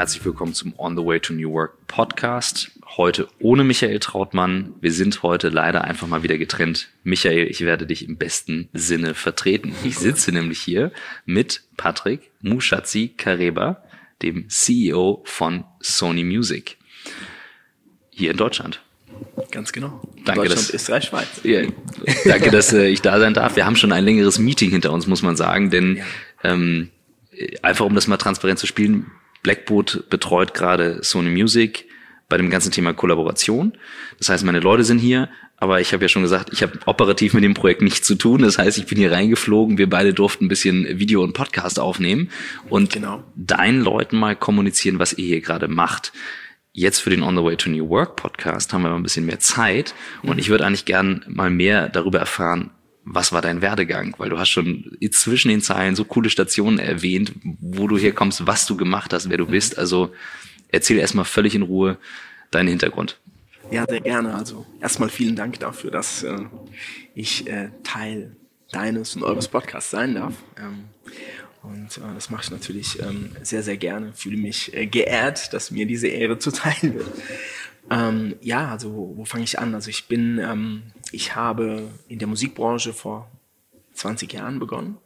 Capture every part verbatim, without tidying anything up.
herzlich willkommen zum On the Way to New Work Podcast. Heute ohne Michael Trautmann. Wir sind heute leider einfach mal wieder getrennt. Michael, ich werde dich im besten Sinne vertreten. Ich sitze nämlich hier mit Patrick Mushatsi-Kareba, dem C E O von Sony Music, hier in Deutschland. Ganz genau. Danke, Deutschland, dass, Österreich, Schweiz. Ja, danke, dass äh, ich da sein darf. Wir haben schon ein längeres Meeting hinter uns, muss man sagen, denn ja. ähm, einfach um das mal transparent zu spielen, Blackboot betreut gerade Sony Music bei dem ganzen Thema Kollaboration. Das heißt, meine Leute sind hier, aber ich habe ja schon gesagt, ich habe operativ mit dem Projekt nichts zu tun. Das heißt, ich bin hier reingeflogen, wir beide durften ein bisschen Video und Podcast aufnehmen und genau. deinen Leuten mal kommunizieren, was ihr hier gerade macht. Jetzt für den On the Way to New Work Podcast haben wir mal ein bisschen mehr Zeit und mhm. ich würde eigentlich gern mal mehr darüber erfahren, was war dein Werdegang? Weil du hast schon zwischen den Zeilen so coole Stationen erwähnt, wo du herkommst, was du gemacht hast, wer du bist. Also erzähl erstmal völlig in Ruhe deinen Hintergrund. Ja, sehr gerne. Also erstmal vielen Dank dafür, dass äh, ich äh, Teil deines und eures Podcasts sein darf. Ähm, und äh, das mache ich natürlich ähm, sehr, sehr gerne. Fühle mich äh, geehrt, dass mir diese Ehre zuteil wird. Ähm, ja, also wo, wo fange ich an? Also ich bin, ähm, ich habe in der Musikbranche vor zwanzig Jahren begonnen,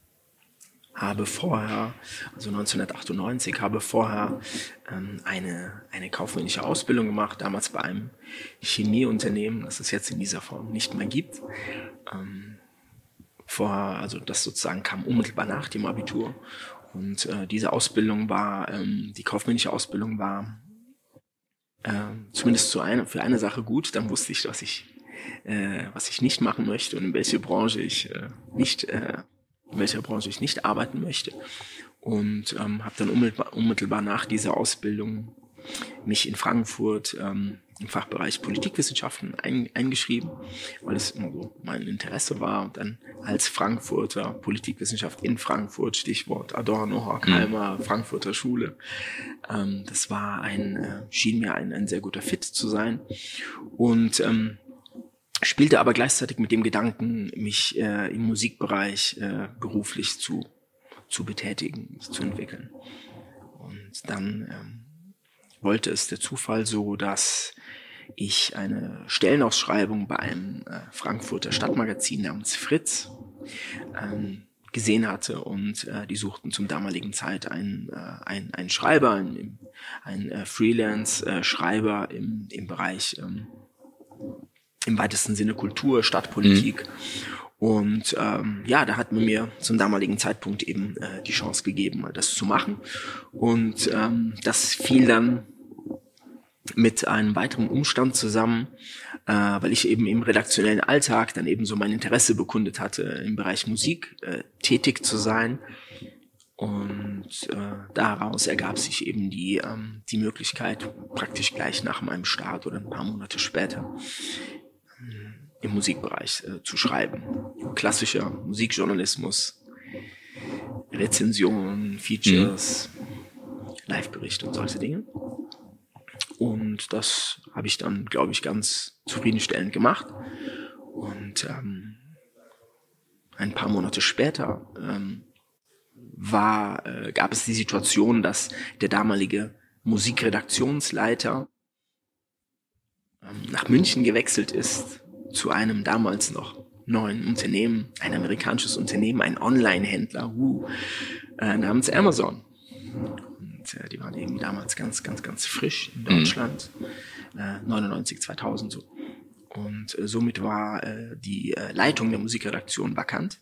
habe vorher, also neunzehnhundertachtundneunzig, habe vorher ähm, eine, eine kaufmännische Ausbildung gemacht, damals bei einem Chemieunternehmen, das es jetzt in dieser Form nicht mehr gibt. Ähm, vorher, also das sozusagen kam unmittelbar nach dem Abitur und äh, diese Ausbildung war, ähm, die kaufmännische Ausbildung war Äh, zumindest zu eine, für eine Sache gut, dann wusste ich, was ich, äh, was ich nicht machen möchte und in welche Branche ich äh, nicht, äh, in welcher Branche ich nicht arbeiten möchte. Und ähm, habe dann unmittelbar, unmittelbar nach dieser Ausbildung mich in Frankfurt ähm, im Fachbereich Politikwissenschaften ein, eingeschrieben, weil es immer so mein Interesse war. Und dann als Frankfurter Politikwissenschaft in Frankfurt, Stichwort Adorno, Horkheimer, mhm. Frankfurter Schule. Ähm, das war ein, äh, schien mir ein, ein sehr guter Fit zu sein. Und ähm, spielte aber gleichzeitig mit dem Gedanken, mich äh, im Musikbereich äh, beruflich zu, zu betätigen, zu entwickeln. Und dann ähm, wollte es der Zufall so, dass ich eine Stellenausschreibung bei einem äh, Frankfurter Stadtmagazin namens Fritz ähm, gesehen hatte und äh, die suchten zum damaligen Zeit einen, äh, einen, einen Schreiber, einen, einen äh, Freelance-Schreiber im, im Bereich ähm, im weitesten Sinne Kultur, Stadtpolitik. Mhm. Und ähm, ja, da hat man mir zum damaligen Zeitpunkt eben äh, die Chance gegeben, das zu machen. Und ähm, das fiel dann mit einem weiteren Umstand zusammen, äh, weil ich eben im redaktionellen Alltag dann eben so mein Interesse bekundet hatte, im Bereich Musik äh, tätig zu sein. Und äh, daraus ergab sich eben die, ähm, die Möglichkeit, praktisch gleich nach meinem Start oder ein paar Monate später im Musikbereich äh, zu schreiben. Klassischer Musikjournalismus, Rezensionen, Features, mhm. Live-Berichte und solche Dinge. Und das habe ich dann, glaube ich, ganz zufriedenstellend gemacht. Und ähm, ein paar Monate später ähm, war, äh, gab es die Situation, dass der damalige Musikredaktionsleiter ähm, nach München gewechselt ist, zu einem damals noch neuen Unternehmen, ein amerikanisches Unternehmen, ein Online-Händler, uh, äh, namens Amazon. Und äh, die waren eben damals ganz, ganz, ganz frisch in Deutschland, mhm. äh, neunundneunzig, zweitausend so. Und äh, somit war äh, die äh, Leitung der Musikredaktion vakant.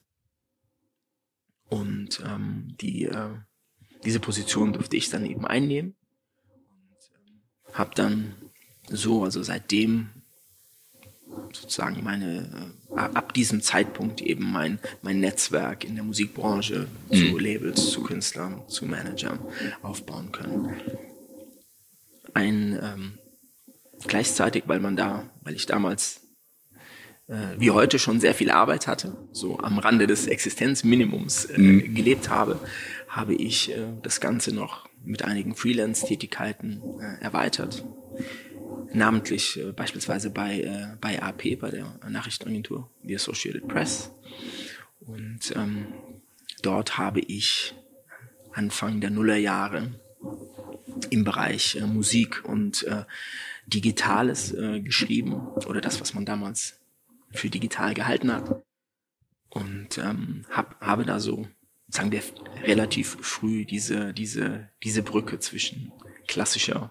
Und ähm, die, äh, diese Position durfte ich dann eben einnehmen. Und ähm, habe dann so, also seitdem sozusagen meine, äh, ab diesem Zeitpunkt eben mein, mein Netzwerk in der Musikbranche mhm. zu Labels, zu Künstlern, zu Managern aufbauen können. Ein, ähm, gleichzeitig, weil man da, weil ich damals äh, wie heute schon sehr viel Arbeit hatte, so am Rande des Existenzminimums äh, mhm. gelebt habe, habe ich äh, das Ganze noch mit einigen Freelance-Tätigkeiten äh, erweitert. Namentlich äh, beispielsweise bei, äh, bei A P, bei der Nachrichtenagentur, The Associated Press. Und ähm, dort habe ich Anfang der Nullerjahre im Bereich äh, Musik und äh, Digitales äh, geschrieben oder das, was man damals für digital gehalten hat. Und ähm, hab, habe da so, sagen wir, relativ früh diese, diese, diese Brücke zwischen klassischer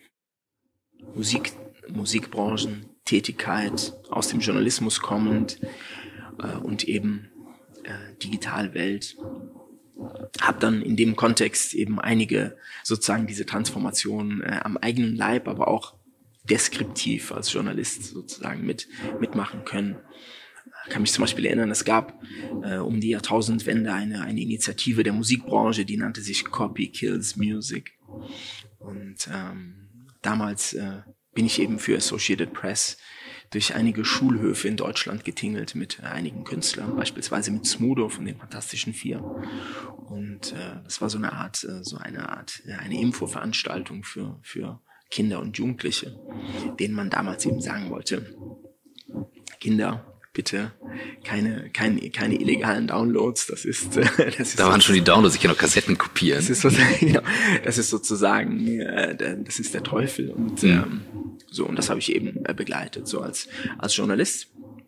Musik, Musikbranchentätigkeit, aus dem Journalismus kommend äh, und eben äh, Digitalwelt. Habe dann in dem Kontext eben einige sozusagen diese Transformation äh, am eigenen Leib, aber auch deskriptiv als Journalist sozusagen mit mitmachen können. Ich kann mich zum Beispiel erinnern, es gab äh, um die Jahrtausendwende eine, eine Initiative der Musikbranche, die nannte sich Copy Kills Music. Und ähm, damals äh, bin ich eben für Associated Press durch einige Schulhöfe in Deutschland getingelt mit äh, einigen Künstlern, beispielsweise mit Smudo von den Fantastischen Vier. Und äh, das war so eine Art, äh, so eine Art, äh, eine Infoveranstaltung für für Kinder und Jugendliche, denen man damals eben sagen wollte: Kinder, bitte keine keine keine illegalen Downloads. Das ist äh, das ist da waren schon die Downloads. Ich kann auch Kassetten kopieren. Das ist sozusagen, ja, das ist sozusagen äh, das ist der Teufel und ähm, so, und das habe ich eben äh, begleitet so als als Journalist.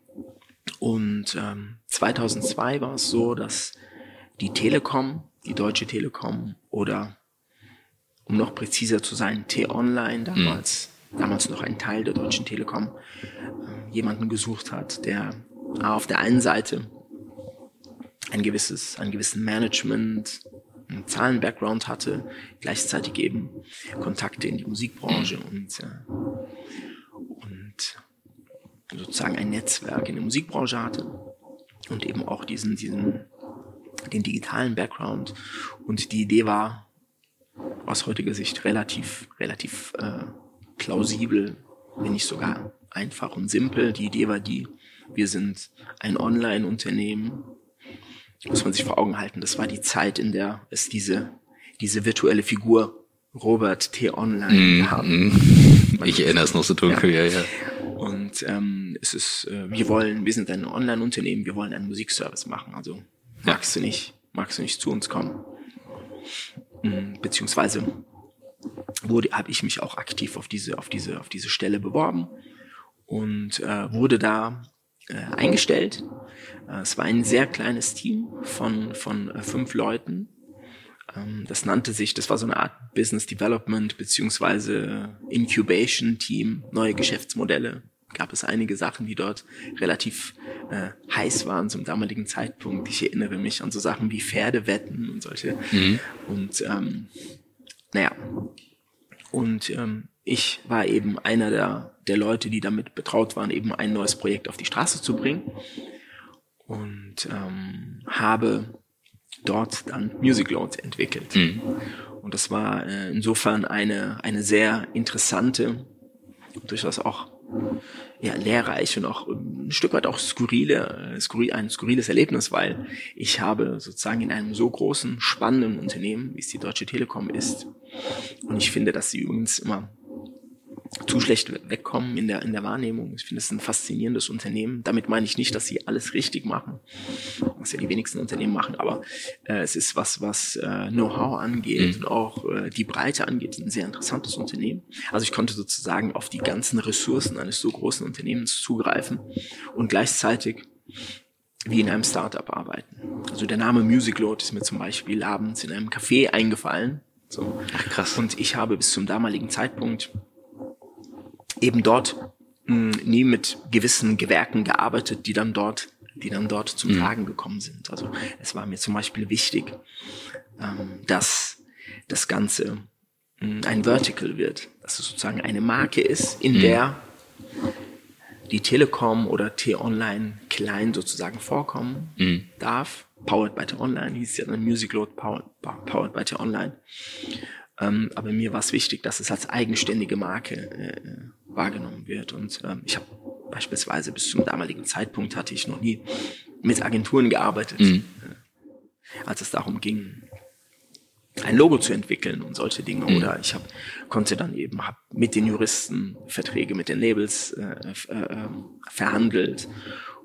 Und ähm, zweitausendzwei war es so, dass die Telekom, die Deutsche Telekom, oder um noch präziser zu sein, T-Online, damals mhm. damals noch ein Teil der Deutschen Telekom, äh, jemanden gesucht hat, der auf der einen Seite ein gewisses, einen gewissen Management, einen Zahlen-Background hatte, gleichzeitig eben Kontakte in die Musikbranche und, äh, und sozusagen ein Netzwerk in der Musikbranche hatte und eben auch diesen, diesen, den digitalen Background. Und die Idee war aus heutiger Sicht relativ, relativ äh, plausibel, wenn nicht sogar einfach und simpel. Die Idee war die: Wir sind ein Online-Unternehmen. Muss man sich vor Augen halten, das war die Zeit, in der es diese diese virtuelle Figur Robert T. Online mm, gab. Mm. Ich erinnere es noch so dunkel, ja, ja. ja. Und ähm, es ist, äh, wir wollen, wir sind ein Online-Unternehmen, wir wollen einen Musikservice machen. Also magst ja. du nicht, magst du nicht zu uns kommen? Mhm, beziehungsweise wurde, habe ich mich auch aktiv auf diese, auf diese, auf diese Stelle beworben und äh, wurde da äh, eingestellt. Äh, es war ein sehr kleines Team von von äh, fünf Leuten. Ähm, das nannte sich, das war so eine Art Business Development beziehungsweise Incubation Team, neue Geschäftsmodelle. Gab es einige Sachen, die dort relativ äh, heiß waren zum damaligen Zeitpunkt. Ich erinnere mich an so Sachen wie Pferdewetten und solche. Mhm. Und ähm, naja, und ähm, ich war eben einer der, der Leute, die damit betraut waren, eben ein neues Projekt auf die Straße zu bringen. Und ähm, habe dort dann Music Load entwickelt. Mhm. Und das war äh, insofern eine, eine sehr interessante, durchaus auch ja, lehrreich und auch ein Stück weit auch skurrile, skurril, ein skurriles Erlebnis, weil ich habe sozusagen in einem so großen, spannenden Unternehmen, wie es die Deutsche Telekom ist, und ich finde, dass sie übrigens immer zu schlecht wegkommen in der in der Wahrnehmung. Ich finde, es ist ein faszinierendes Unternehmen. Damit meine ich nicht, dass sie alles richtig machen, was ja die wenigsten Unternehmen machen, aber äh, es ist was, was äh, Know-how angeht, mhm. und auch äh, die Breite angeht, ein sehr interessantes Unternehmen. Also ich konnte sozusagen auf die ganzen Ressourcen eines so großen Unternehmens zugreifen und gleichzeitig wie in einem Startup arbeiten. Also der Name Music Load ist mir zum Beispiel abends in einem Café eingefallen. So. Ach, krass. Und ich habe bis zum damaligen Zeitpunkt eben dort mh, nie mit gewissen Gewerken gearbeitet, die dann dort, die dann dort zum mhm. Tragen gekommen sind. Also es war mir zum Beispiel wichtig, ähm, dass das Ganze mh, ein Vertical wird, dass es sozusagen eine Marke ist, in mhm. der die Telekom oder T-Online klein sozusagen vorkommen mhm. darf. Powered by T-Online hieß ja dann Music Load Powered, powered by T-Online. Ähm, aber mir war es wichtig, dass es als eigenständige Marke äh, wahrgenommen wird. Und ähm, ich habe beispielsweise bis zum damaligen Zeitpunkt hatte ich noch nie mit Agenturen gearbeitet, mhm. äh, als es darum ging, ein Logo zu entwickeln und solche Dinge. Mhm. Oder ich hab, konnte dann eben hab mit den Juristen Verträge mit den Labels äh, äh, verhandelt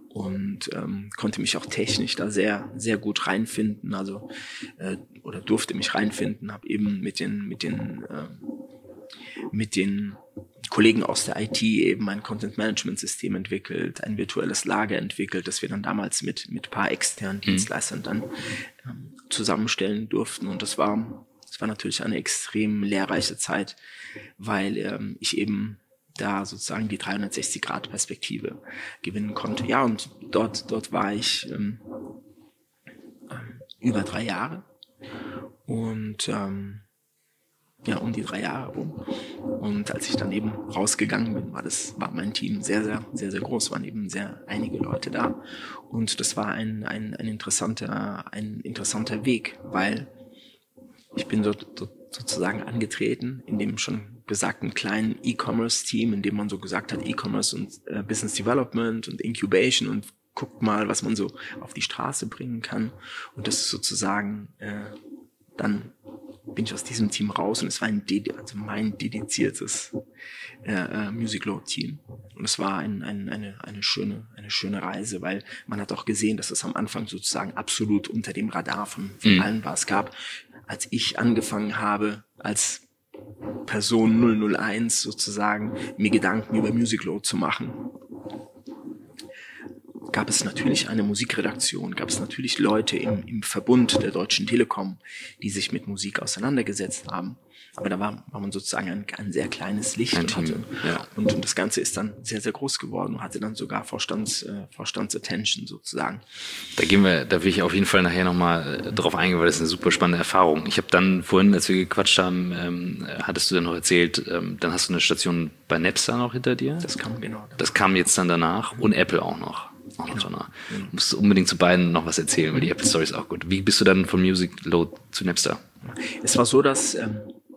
und ähm, konnte mich auch technisch da sehr sehr gut reinfinden, also äh, oder durfte mich reinfinden, habe eben mit den mit den äh, mit den Kollegen aus der I T eben ein Content-Management-System entwickelt, ein virtuelles Lager entwickelt, das wir dann damals mit mit ein paar externen Dienstleistern dann ähm, zusammenstellen durften. Und das war das war natürlich eine extrem lehrreiche Zeit, weil ähm, ich eben da sozusagen die dreihundertsechzig Grad Perspektive gewinnen konnte. Ja, und dort dort war ich ähm, ähm, über drei Jahre und ähm, ja, um die drei Jahre rum. Und als ich dann eben rausgegangen bin, war das, war mein Team sehr, sehr, sehr, sehr groß, waren eben sehr einige Leute da. Und das war ein, ein, ein interessanter, ein interessanter Weg, weil ich bin so, so, sozusagen angetreten in dem schon gesagten kleinen E-Commerce-Team, in dem man so gesagt hat, E-Commerce und äh, Business Development und Incubation und guckt mal, was man so auf die Straße bringen kann. Und das ist sozusagen, äh, dann bin ich aus diesem Team raus und es war ein Ded- also mein dediziertes äh, äh, Music Load Team. Und es war ein, ein, eine, eine schöne, eine schöne Reise, weil man hat auch gesehen, dass es am Anfang sozusagen absolut unter dem Radar von, von mhm. allen war. Es gab, als ich angefangen habe, als Person null null eins sozusagen, mir Gedanken über Music Load zu machen, gab es natürlich eine Musikredaktion, gab es natürlich Leute im, im Verbund der Deutschen Telekom, die sich mit Musik auseinandergesetzt haben. Aber da war, war man sozusagen ein, ein sehr kleines Licht ein und, Team, hatte, ja. und, und das Ganze ist dann sehr, sehr groß geworden und hatte dann sogar Vorstands, äh, Vorstandsattention sozusagen. Da gehen wir, da will ich auf jeden Fall nachher nochmal drauf eingehen, weil das ist eine super spannende Erfahrung. Ich habe dann vorhin, als wir gequatscht haben, ähm, hattest du dann noch erzählt, ähm, dann hast du eine Station bei Napster noch hinter dir. Das kam genau. Das kam jetzt dann danach und Apple auch noch. Auch noch genau. Du musst unbedingt zu beiden noch was erzählen, weil die Apple Story ist auch gut. Wie bist du dann von Music Load zu Napster? Es war so, dass ähm,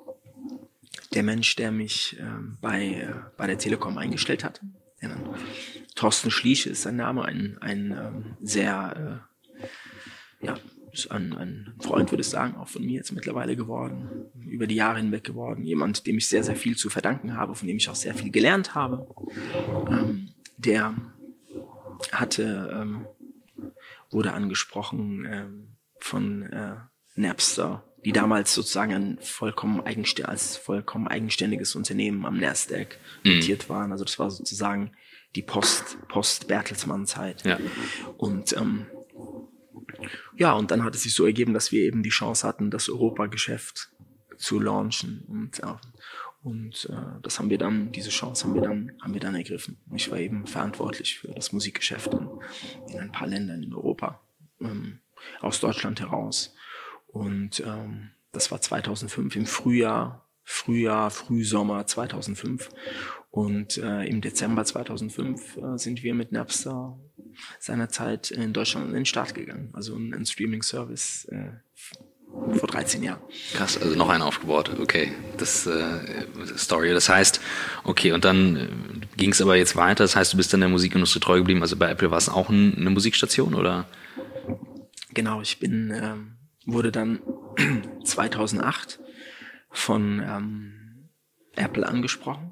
der Mensch, der mich ähm, bei, äh, bei der Telekom eingestellt hat, ja, Thorsten Schliesche ist sein Name, ein, ein ähm, sehr, äh, ja, ist ein, ein Freund, würde ich sagen, auch von mir jetzt mittlerweile geworden, über die Jahre hinweg geworden. Jemand, dem ich sehr, sehr viel zu verdanken habe, von dem ich auch sehr viel gelernt habe. Ähm, der hatte, ähm, wurde angesprochen ähm, von äh, Napster, die damals sozusagen ein vollkommen eigenständig, als vollkommen eigenständiges Unternehmen am Nasdaq notiert mhm. waren. Also das war sozusagen die Post, Post-Bertelsmann-Zeit. Ja. Und ähm, ja, und dann hat es sich so ergeben, dass wir eben die Chance hatten, das Europa-Geschäft zu launchen. Und ja, Und äh, das haben wir dann, diese Chance haben wir dann, haben wir dann ergriffen. Ich war eben verantwortlich für das Musikgeschäft in, in ein paar Ländern in Europa, ähm, aus Deutschland heraus. Und ähm, das war zweitausendfünf im Frühjahr, Frühjahr, Frühsommer zweitausendfünf. Und äh, im Dezember zweitausendfünf äh, sind wir mit Napster seinerzeit in Deutschland in den Start gegangen. Also ein, ein Streaming-Service äh, vor dreizehn Jahren. Krass, also noch einen aufgebaut, okay. Das äh, Story, das heißt, okay, und dann äh, ging es aber jetzt weiter, das heißt, du bist dann der Musikindustrie treu geblieben, also bei Apple war es auch ein, eine Musikstation, oder? Genau, ich bin, äh, wurde dann zweitausendacht von ähm, Apple angesprochen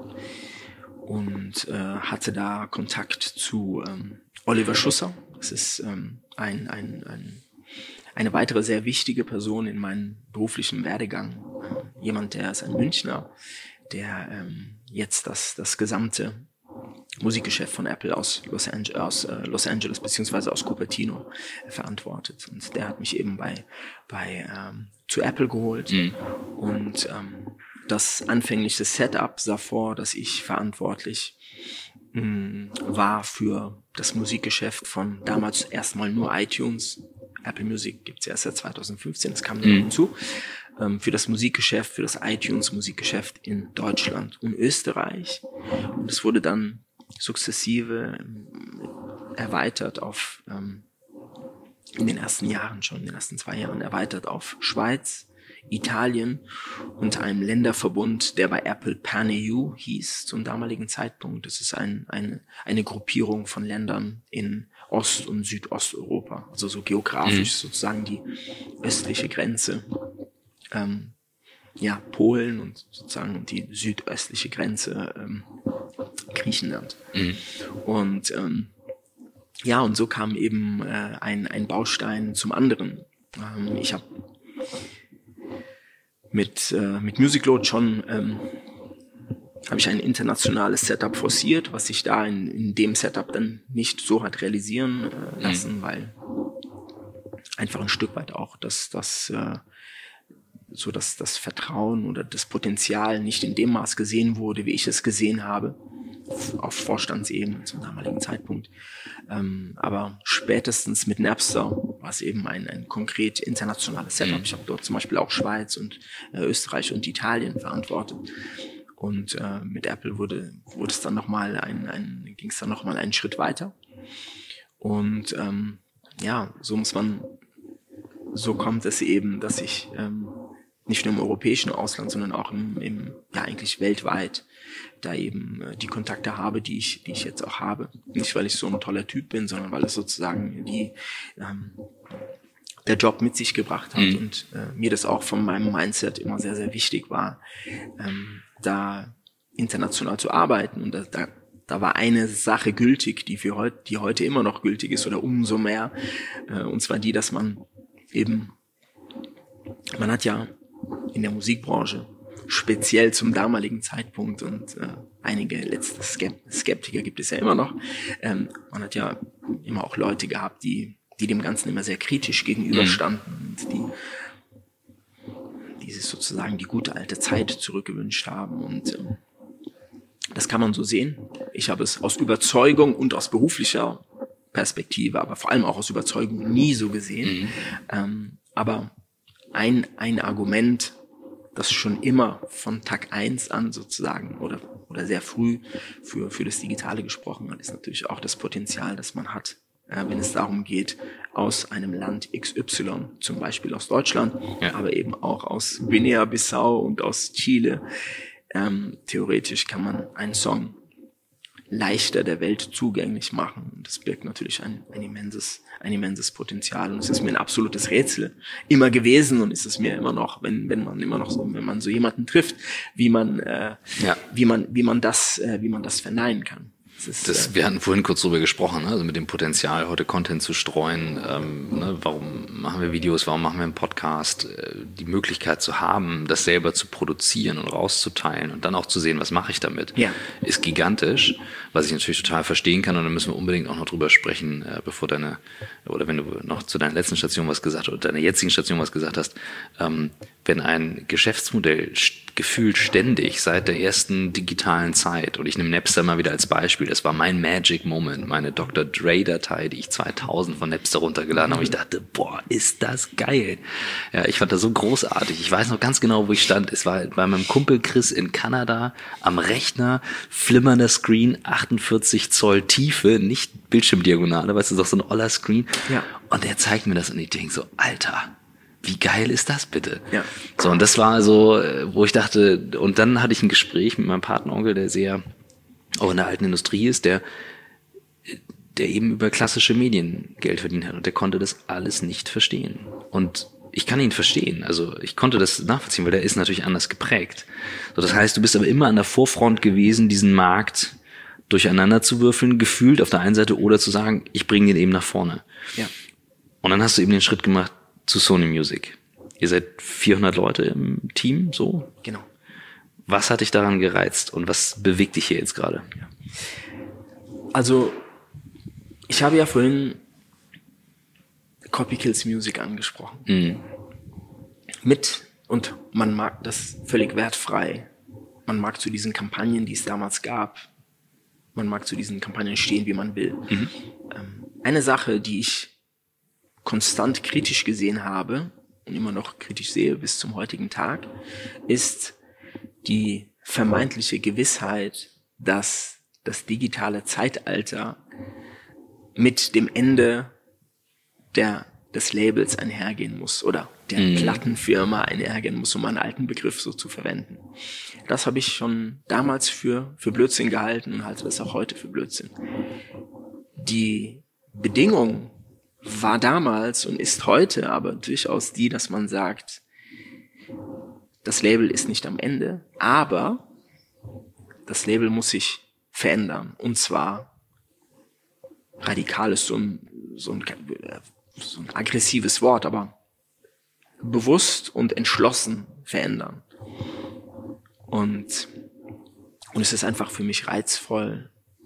und äh, hatte da Kontakt zu ähm, Oliver Schusser. Das ist ähm, ein, ein, ein Eine weitere sehr wichtige Person in meinem beruflichen Werdegang, jemand, der ist ein Münchner, der ähm, jetzt das, das gesamte Musikgeschäft von Apple aus Los Angeles, aus, äh, Los Angeles beziehungsweise aus Cupertino äh, verantwortet. Und der hat mich eben bei, bei ähm, zu Apple geholt. Mhm. Und ähm, das anfängliche Setup sah vor, dass ich verantwortlich mh, war für das Musikgeschäft von damals erstmal nur iTunes. Apple Music gibt's erst seit zweitausendfünfzehn, das kam dann mhm. hinzu, ähm, für das Musikgeschäft, für das iTunes-Musikgeschäft in Deutschland und Österreich. Und es wurde dann sukzessive ähm, erweitert auf, ähm, in den ersten Jahren schon, in den ersten zwei Jahren erweitert auf Schweiz, Italien und einem Länderverbund, der bei Apple PanEU hieß zum damaligen Zeitpunkt. Das ist ein, eine, eine Gruppierung von Ländern in Ost- und Südosteuropa, also so geografisch mhm. sozusagen die östliche Grenze, ähm, ja, Polen und sozusagen die südöstliche Grenze ähm, Griechenland. Mhm. Und ähm, ja, und so kam eben äh, ein, ein Baustein zum anderen. Ähm, ich habe mit, äh, mit Musicload schon ähm, habe ich ein internationales Setup forciert, was sich da in, in dem Setup dann nicht so hat realisieren äh, lassen, mhm. weil einfach ein Stück weit auch das, das, äh, so dass das Vertrauen oder das Potenzial nicht in dem Maß gesehen wurde, wie ich es gesehen habe, auf Vorstandsebene zum damaligen Zeitpunkt. Ähm, aber spätestens mit Napster war es eben ein, ein konkret internationales Setup. Mhm. Ich habe dort zum Beispiel auch Schweiz und äh, Österreich und Italien verantwortet. Und äh, mit Apple wurde, wurde es dann nochmal ein, ein, ging es dann nochmal einen Schritt weiter. Und ähm, ja, so muss man, so kommt es eben, dass ich ähm, nicht nur im europäischen Ausland, sondern auch im, im ja eigentlich weltweit da eben äh, die Kontakte habe, die ich, die ich jetzt auch habe. Nicht, weil ich so ein toller Typ bin, sondern weil es sozusagen die ähm, der Job mit sich gebracht hat mhm. und äh, mir das auch von meinem Mindset immer sehr, sehr wichtig war, ähm, da international zu arbeiten. Und da, da, da war eine Sache gültig, die für heute, die heute immer noch gültig ist oder umso mehr, äh, und zwar die, dass man eben, man hat ja in der Musikbranche speziell zum damaligen Zeitpunkt und äh, einige letzte Skeptiker gibt es ja immer noch. Ähm, man hat ja immer auch Leute gehabt, die, die dem Ganzen immer sehr kritisch gegenüberstanden und die, die sich sozusagen die gute alte Zeit zurückgewünscht haben. Und ähm, das kann man so sehen. Ich habe es aus Überzeugung und aus beruflicher Perspektive, aber vor allem auch aus Überzeugung nie so gesehen. Mhm. Ähm, aber ein, ein Argument, das schon immer von Tag eins an sozusagen oder, oder sehr früh für, für das Digitale gesprochen hat, ist natürlich auch das Potenzial, das man hat, äh, wenn es darum geht, aus einem Land X Y, zum Beispiel aus Deutschland, ja. aber eben auch aus Guinea-Bissau und aus Chile, ähm, theoretisch kann man einen Song leichter der Welt zugänglich machen. Und das birgt natürlich ein, ein immenses, ein immenses Potenzial. Und es ist mir ein absolutes Rätsel immer gewesen und ist es mir immer noch, wenn, wenn man immer noch so, wenn man so jemanden trifft, wie man, äh, ja. wie man, wie man das, äh, wie man das verneinen kann. Das ist, das, äh, wir hatten vorhin kurz drüber gesprochen, ne? Also mit dem Potenzial, heute Content zu streuen. Ähm, ne? Warum machen wir Videos? Warum machen wir einen Podcast? Äh, die Möglichkeit zu haben, das selber zu produzieren und rauszuteilen und dann auch zu sehen, was mache ich damit, ja. ist gigantisch. Was ich natürlich total verstehen kann, und da müssen wir unbedingt auch noch drüber sprechen, äh, bevor deine, oder wenn du noch zu deiner letzten Station was gesagt hast, oder deiner jetzigen Station was gesagt hast, ähm, wenn ein Geschäftsmodell gefühlt ständig seit der ersten digitalen Zeit, und ich nehme Napster mal wieder als Beispiel, das war mein Magic Moment, meine Doktor Dre-Datei, die ich zweitausend von Napster runtergeladen habe, ich dachte, boah, ist das geil. Ja, ich fand das so großartig. Ich weiß noch ganz genau, wo ich stand. Es war bei meinem Kumpel Chris in Kanada am Rechner, flimmernder Screen, achtundvierzig Zoll Tiefe, nicht Bildschirmdiagonale, weißt du, das ist doch so ein oller Screen. Ja. Und er zeigt mir das und ich denke so, Alter, wie geil ist das bitte? Ja. So, und das war so, wo ich dachte, und dann hatte ich ein Gespräch mit meinem Patenonkel, der sehr auch in der alten Industrie ist, der, der eben über klassische Medien Geld verdient hat und der konnte das alles nicht verstehen. Und ich kann ihn verstehen, also ich konnte das nachvollziehen, weil der ist natürlich anders geprägt. So, das heißt, du bist aber immer an der Vorfront gewesen, diesen Markt durcheinander zu würfeln, gefühlt auf der einen Seite, oder zu sagen, ich bringe den eben nach vorne. Ja. Und dann hast du eben den Schritt gemacht zu Sony Music. Ihr seid vierhundert Leute im Team, so? Genau. Was hat dich daran gereizt und was bewegt dich hier jetzt gerade? Ja. Also, ich habe ja vorhin Copy Kills Music angesprochen. Mhm. Mit, und man mag das völlig wertfrei, man mag zu diesen Kampagnen, die es damals gab, man mag zu diesen Kampagnen stehen, wie man will. Mhm. Ähm, eine Sache, die ich konstant kritisch gesehen habe und immer noch kritisch sehe bis zum heutigen Tag, ist die vermeintliche Gewissheit, dass das digitale Zeitalter mit dem Ende der, des Labels einhergehen muss oder der mhm. Plattenfirma einhergehen muss, um einen alten Begriff so zu verwenden. Das habe ich schon damals für, für Blödsinn gehalten und halte das auch heute für Blödsinn. Die Bedingung war damals und ist heute aber durchaus die, dass man sagt, das Label ist nicht am Ende, aber das Label muss sich verändern, und zwar radikal ist so ein, so ein, so ein aggressives Wort, aber bewusst und entschlossen verändern. Und, und es ist einfach für mich reizvoll,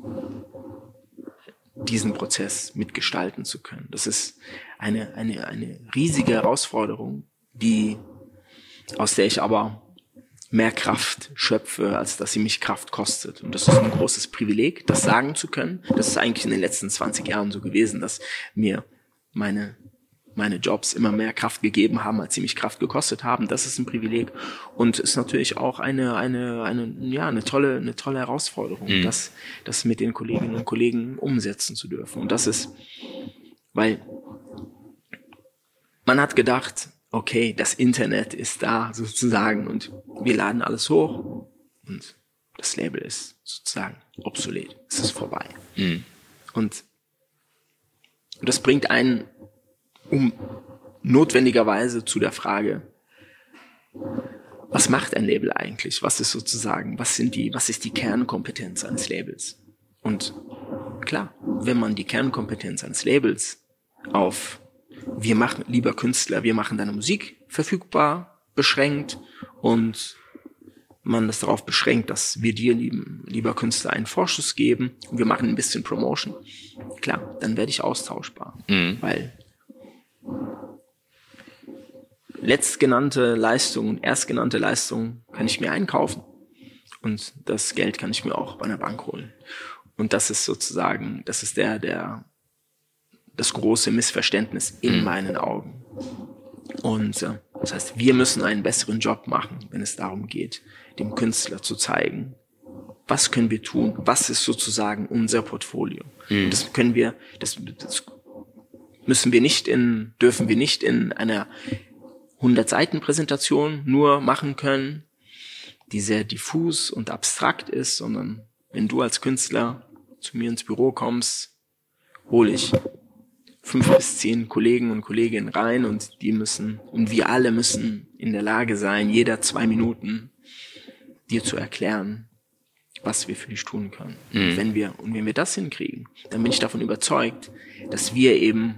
diesen Prozess mitgestalten zu können. Das ist eine, eine, eine riesige Herausforderung, die, aus der ich aber mehr Kraft schöpfe, als dass sie mich Kraft kostet. Und das ist ein großes Privileg, das sagen zu können. Das ist eigentlich in den letzten zwanzig Jahren so gewesen, dass mir meine meine Jobs immer mehr Kraft gegeben haben, als sie mich Kraft gekostet haben. Das ist ein Privileg und ist natürlich auch eine eine eine ja eine tolle eine tolle Herausforderung, mhm. das das mit den Kolleginnen und Kollegen umsetzen zu dürfen. Und das ist, weil man hat gedacht, okay, das Internet ist da sozusagen und wir laden alles hoch und das Label ist sozusagen obsolet. Es ist vorbei. Mhm. Und das bringt einen um notwendigerweise zu der Frage, was macht ein Label eigentlich? Was ist sozusagen, was sind die, was ist die Kernkompetenz eines Labels? Und klar, wenn man die Kernkompetenz eines Labels auf wir machen, lieber Künstler, wir machen deine Musik verfügbar, beschränkt und man das darauf beschränkt, dass wir dir, lieben, lieber Künstler, einen Vorschuss geben und wir machen ein bisschen Promotion, klar, dann werde ich austauschbar, mhm. weil letztgenannte Leistung und erstgenannte Leistung kann ich mir einkaufen und das Geld kann ich mir auch bei einer Bank holen. Und das ist sozusagen, das ist der, der, das große Missverständnis in meinen Augen. Und äh, das heißt, wir müssen einen besseren Job machen, wenn es darum geht, dem Künstler zu zeigen, was können wir tun, was ist sozusagen unser Portfolio. Mhm. Und das können wir, das, das müssen wir nicht in, dürfen wir nicht in einer hundert Seiten Präsentation nur machen können, die sehr diffus und abstrakt ist, sondern wenn du als Künstler zu mir ins Büro kommst, hole ich fünf bis zehn Kollegen und Kolleginnen rein und die müssen, und wir alle müssen in der Lage sein, jeder zwei Minuten dir zu erklären, was wir für dich tun können. Mhm. Und wenn wir, und wenn wir das hinkriegen, dann bin ich davon überzeugt, dass wir eben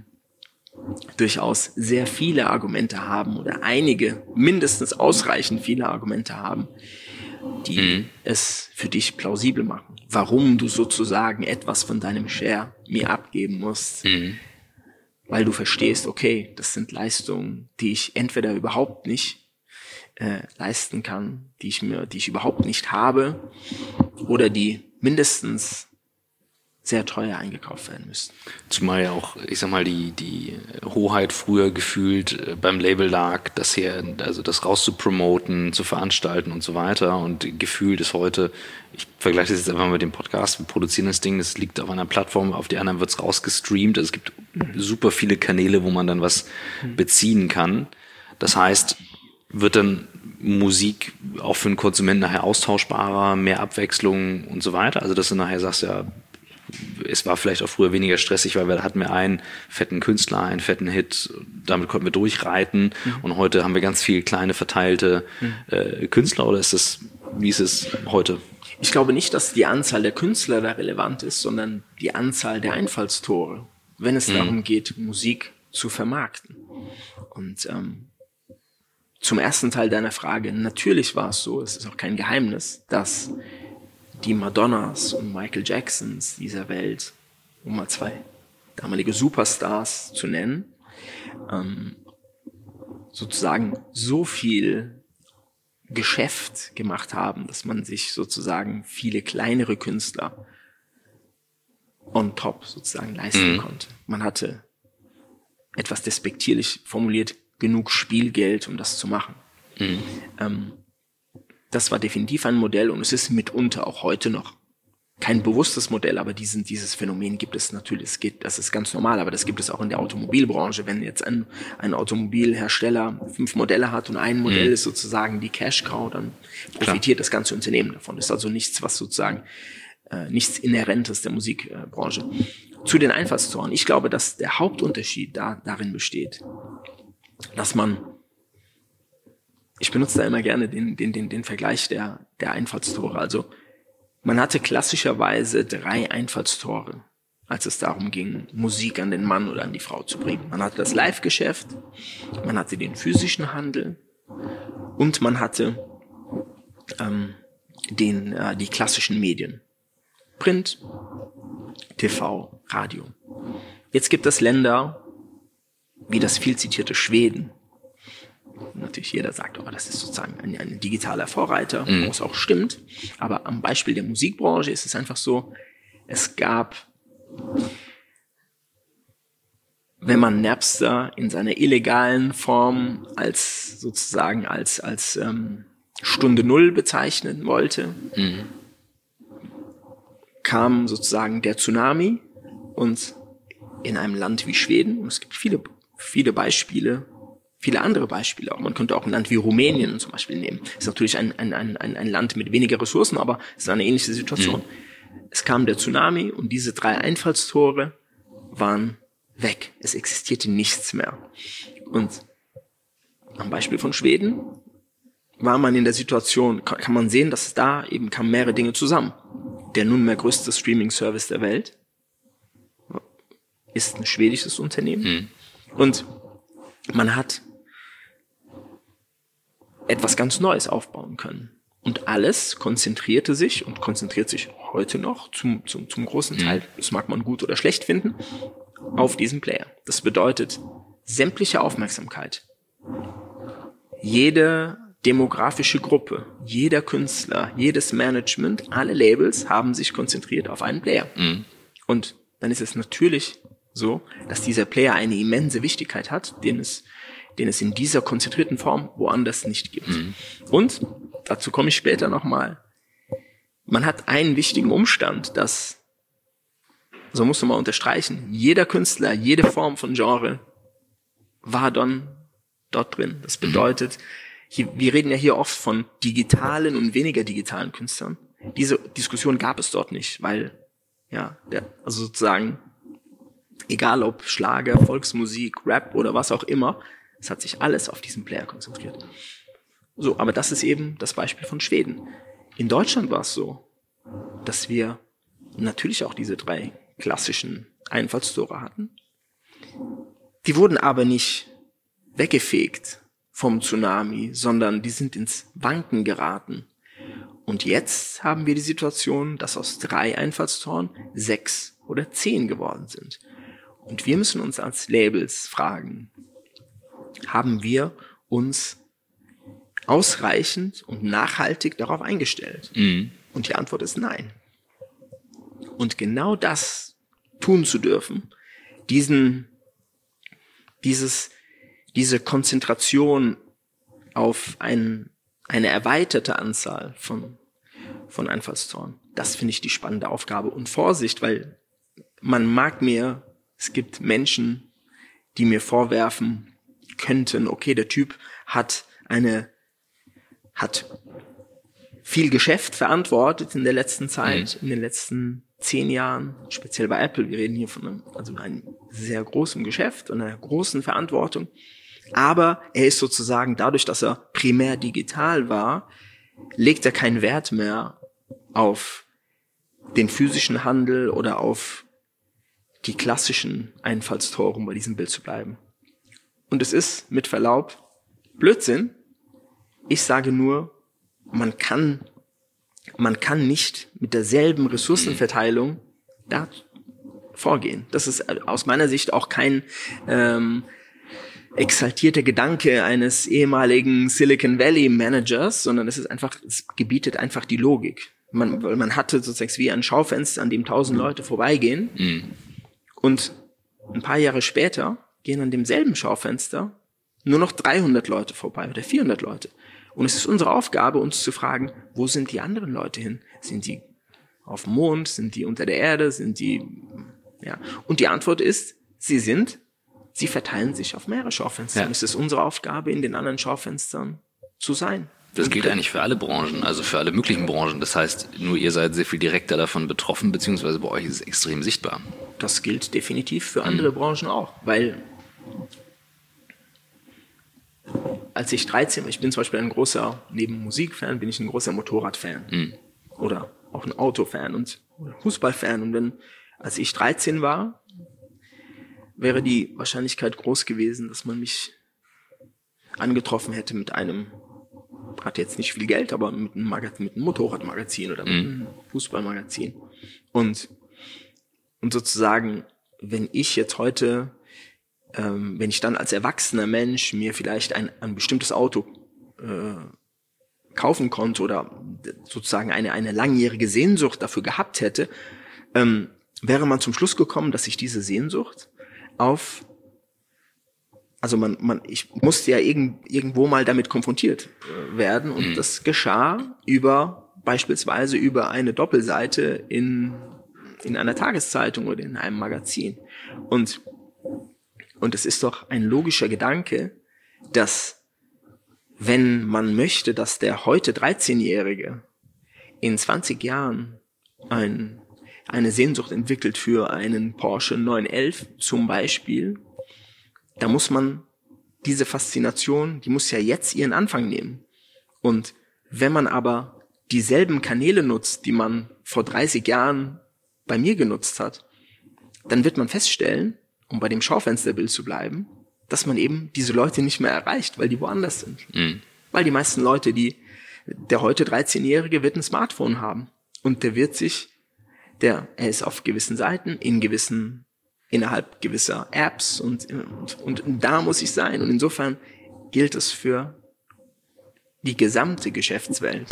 durchaus sehr viele Argumente haben oder einige, mindestens ausreichend viele Argumente haben, die mhm. es für dich plausibel machen, warum du sozusagen etwas von deinem Share mir abgeben musst, mhm. weil du verstehst, okay, das sind Leistungen, die ich entweder überhaupt nicht äh, leisten kann, die ich mir, die ich überhaupt nicht habe oder die mindestens sehr teuer eingekauft werden müssen. Zumal ja auch, ich sag mal, die die Hoheit früher gefühlt beim Label lag, das hier, also das rauszupromoten, zu veranstalten und so weiter. Und gefühlt ist heute, ich vergleiche das jetzt einfach mit dem Podcast, wir produzieren das Ding, das liegt auf einer Plattform, auf die anderen wird es rausgestreamt. Also es gibt mhm. super viele Kanäle, wo man dann was mhm. beziehen kann. Das heißt, wird dann Musik auch für den Konsumenten nachher austauschbarer, mehr Abwechslung und so weiter. Also dass du nachher sagst, ja, es war vielleicht auch früher weniger stressig, weil wir hatten wir einen fetten Künstler, einen fetten Hit, damit konnten wir durchreiten mhm. und heute haben wir ganz viele kleine verteilte mhm. äh, Künstler, oder ist das, wie ist es heute? Ich glaube nicht, dass die Anzahl der Künstler da relevant ist, sondern die Anzahl der Einfallstore, wenn es mhm. darum geht, Musik zu vermarkten. Und ähm, zum ersten Teil deiner Frage, natürlich war es so, es ist auch kein Geheimnis, dass die Madonnas und Michael Jacksons dieser Welt, um mal zwei damalige Superstars zu nennen, ähm, sozusagen so viel Geschäft gemacht haben, dass man sich sozusagen viele kleinere Künstler on top sozusagen leisten mhm. konnte. Man hatte, etwas despektierlich formuliert, genug Spielgeld, um das zu machen. Mhm. Ähm, Das war definitiv ein Modell und es ist mitunter auch heute noch kein bewusstes Modell, aber diesen, dieses Phänomen gibt es natürlich, es geht, das ist ganz normal, aber das gibt es auch in der Automobilbranche. Wenn jetzt ein, ein Automobilhersteller fünf Modelle hat und ein Modell mhm. ist sozusagen die Cash-Cow, dann profitiert Klar. das ganze Unternehmen davon. Das ist also nichts, was sozusagen, äh, nichts Inhärentes der Musikbranche. Zu den Einfallstoren. Ich glaube, dass der Hauptunterschied da, darin besteht, dass man Ich benutze da immer gerne den, den, den, den Vergleich der, der Einfallstore. Also man hatte klassischerweise drei Einfallstore als es darum ging, Musik an den Mann oder an die Frau zu bringen. Man hatte das Live-Geschäft, man hatte den physischen Handel und man hatte ähm, den, äh, die klassischen Medien. Print, T V, Radio. Jetzt gibt es Länder wie das viel zitierte Schweden. Natürlich jeder sagt, oh, das ist sozusagen ein, ein digitaler Vorreiter, mhm. was auch stimmt. Aber am Beispiel der Musikbranche ist es einfach so, es gab, wenn man Napster in seiner illegalen Form als sozusagen als, als ähm, Stunde Null bezeichnen wollte, mhm. kam sozusagen der Tsunami und in einem Land wie Schweden, und es gibt viele, viele Beispiele, viele andere Beispiele auch. Man könnte auch ein Land wie Rumänien zum Beispiel nehmen. Das ist natürlich ein, ein, ein, ein Land mit weniger Ressourcen, aber es ist eine ähnliche Situation. Mhm. Es kam der Tsunami und diese drei Einfallstore waren weg. Es existierte nichts mehr. Und am Beispiel von Schweden war man in der Situation, kann, kann man sehen, dass da eben kamen mehrere Dinge zusammen. Der nunmehr größte Streaming-Service der Welt ist ein schwedisches Unternehmen. Mhm. Und man hat etwas ganz Neues aufbauen können. Und alles konzentrierte sich und konzentriert sich heute noch zum, zum, zum großen Teil, das mag man gut oder schlecht finden, auf diesen Player. Das bedeutet, sämtliche Aufmerksamkeit, jede demografische Gruppe, jeder Künstler, jedes Management, alle Labels haben sich konzentriert auf einen Player. Mhm. Und dann ist es natürlich so, dass dieser Player eine immense Wichtigkeit hat, den es, den es in dieser konzentrierten Form woanders nicht gibt. Mhm. Und, dazu komme ich später nochmal, man hat einen wichtigen Umstand, dass, so musst du mal unterstreichen, jeder Künstler, jede Form von Genre war dann dort drin. Das bedeutet, hier, wir reden ja hier oft von digitalen und weniger digitalen Künstlern. Diese Diskussion gab es dort nicht, weil, ja, der, also sozusagen, egal ob Schlager, Volksmusik, Rap oder was auch immer, es hat sich alles auf diesen Player konzentriert. So, aber das ist eben das Beispiel von Schweden. In Deutschland war es so, dass wir natürlich auch diese drei klassischen Einfallstore hatten. Die wurden aber nicht weggefegt vom Tsunami, sondern die sind ins Wanken geraten. Und jetzt haben wir die Situation, dass aus drei Einfallstoren sechs oder zehn geworden sind. Und wir müssen uns als Labels fragen, haben wir uns ausreichend und nachhaltig darauf eingestellt? Mhm. Und die Antwort ist nein. Und genau das tun zu dürfen, diesen, dieses, diese Konzentration auf ein, eine erweiterte Anzahl von, von Einfallstoren, das finde ich die spannende Aufgabe. Und Vorsicht, weil man mag mir, es gibt Menschen, die mir vorwerfen könnten, okay, der Typ hat eine, hat viel Geschäft verantwortet in der letzten Zeit, mhm. in den letzten zehn Jahren, speziell bei Apple. Wir reden hier von einem, also einem sehr großen Geschäft und einer großen Verantwortung. Aber er ist sozusagen dadurch, dass er primär digital war, legt er keinen Wert mehr auf den physischen Handel oder auf die klassischen Einfallstore, um bei diesem Bild zu bleiben. Und es ist, mit Verlaub, Blödsinn. Ich sage nur, man kann, man kann nicht mit derselben Ressourcenverteilung da vorgehen. Das ist aus meiner Sicht auch kein ähm, exaltierter Gedanke eines ehemaligen Silicon Valley Managers, sondern es ist einfach, es gebietet einfach die Logik. Man, weil man hatte sozusagen wie ein Schaufenster, an dem tausend Leute vorbeigehen. Mhm. Und ein paar Jahre später gehen an demselben Schaufenster nur noch dreihundert Leute vorbei oder vierhundert Leute. Und es ist unsere Aufgabe, uns zu fragen, wo sind die anderen Leute hin? Sind die auf dem Mond? Sind die unter der Erde? Sind die, ja. Und die Antwort ist, sie sind, sie verteilen sich auf mehrere Schaufenster. Ja. Und es ist unsere Aufgabe, in den anderen Schaufenstern zu sein. Das gilt eigentlich für alle Branchen, also für alle möglichen Branchen. Das heißt, nur ihr seid sehr viel direkter davon betroffen, beziehungsweise bei euch ist es extrem sichtbar. Das gilt definitiv für andere mhm. Branchen auch, weil als ich dreizehn war, ich bin zum Beispiel ein großer, neben Musikfan, bin ich ein großer Motorradfan mhm. oder auch ein Autofan und Fußballfan. Und wenn als ich dreizehn war, wäre die Wahrscheinlichkeit groß gewesen, dass man mich angetroffen hätte mit einem, hat jetzt nicht viel Geld, aber mit einem, Magazin, mit einem Motorradmagazin oder mit einem Fußballmagazin. Und, und sozusagen, wenn ich jetzt heute, ähm, wenn ich dann als erwachsener Mensch mir vielleicht ein, ein bestimmtes Auto äh, kaufen konnte oder sozusagen eine, eine langjährige Sehnsucht dafür gehabt hätte, ähm, wäre man zum Schluss gekommen, dass sich diese Sehnsucht auf, also man, man, ich musste ja irgend, irgendwo mal damit konfrontiert äh, werden und mhm. das geschah über, beispielsweise über eine Doppelseite in, in einer Tageszeitung oder in einem Magazin. Und, und es ist doch ein logischer Gedanke, dass wenn man möchte, dass der heute dreizehnjährige in zwanzig Jahren ein, eine Sehnsucht entwickelt für einen Porsche neun elf zum Beispiel, da muss man diese Faszination, die muss ja jetzt ihren Anfang nehmen. Und wenn man aber dieselben Kanäle nutzt, die man vor dreißig Jahren bei mir genutzt hat, dann wird man feststellen, um bei dem Schaufensterbild zu bleiben, dass man eben diese Leute nicht mehr erreicht, weil die woanders sind. Mhm. Weil die meisten Leute, die, der heute dreizehnjährige wird ein Smartphone haben und der wird sich, der, er ist auf gewissen Seiten, in gewissen, innerhalb gewisser Apps und, und, und da muss ich sein. Und insofern gilt es für die gesamte Geschäftswelt.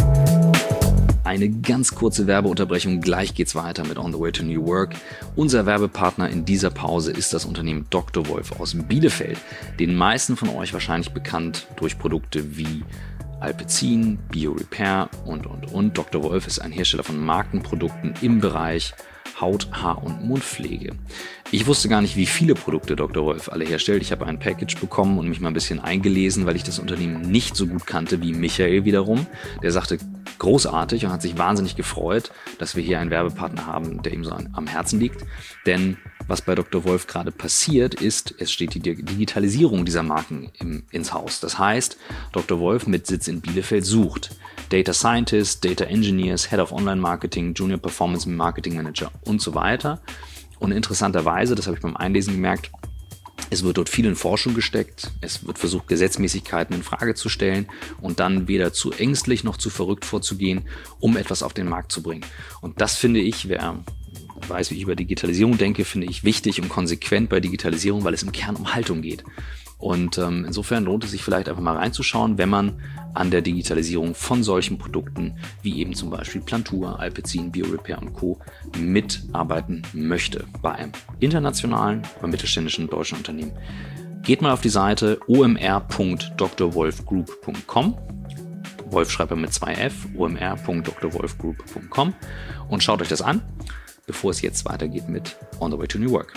Eine ganz kurze Werbeunterbrechung, gleich geht's weiter mit On the Way to New Work. Unser Werbepartner in dieser Pause ist das Unternehmen Doktor Wolf aus Bielefeld. Den meisten von euch wahrscheinlich bekannt durch Produkte wie Alpecin, BioRepair und, und, und. Doktor Wolf ist ein Hersteller von Markenprodukten im Bereich Haut-, Haar- und Mundpflege. Ich wusste gar nicht, wie viele Produkte Doktor Wolf alle herstellt. Ich habe ein Package bekommen und mich mal ein bisschen eingelesen, weil ich das Unternehmen nicht so gut kannte wie Michael wiederum. Der sagte, großartig und hat sich wahnsinnig gefreut, dass wir hier einen Werbepartner haben, der ihm so am Herzen liegt. Denn was bei Doktor Wolf gerade passiert ist, es steht die Digitalisierung dieser Marken im, ins Haus. Das heißt, Doktor Wolf mit Sitz in Bielefeld sucht Data Scientists, Data Engineers, Head of Online Marketing, Junior Performance Marketing Manager und so weiter. Und interessanterweise, das habe ich beim Einlesen gemerkt, es wird dort viel in Forschung gesteckt, es wird versucht, Gesetzmäßigkeiten in Frage zu stellen und dann weder zu ängstlich noch zu verrückt vorzugehen, um etwas auf den Markt zu bringen. Und das finde ich, wer weiß, wie ich über Digitalisierung denke, finde ich wichtig und konsequent bei Digitalisierung, weil es im Kern um Haltung geht. Und ähm, insofern lohnt es sich vielleicht einfach mal reinzuschauen, wenn man an der Digitalisierung von solchen Produkten wie eben zum Beispiel Plantur, Alpecin, BioRepair und Co. mitarbeiten möchte bei einem internationalen, aber mittelständischen deutschen Unternehmen. Geht mal auf die Seite o m r punkt d r wolf group punkt com. Wolf schreibt er mit zwei F, o m r punkt d r wolf group punkt com und schaut euch das an, bevor es jetzt weitergeht mit On the Way to New Work.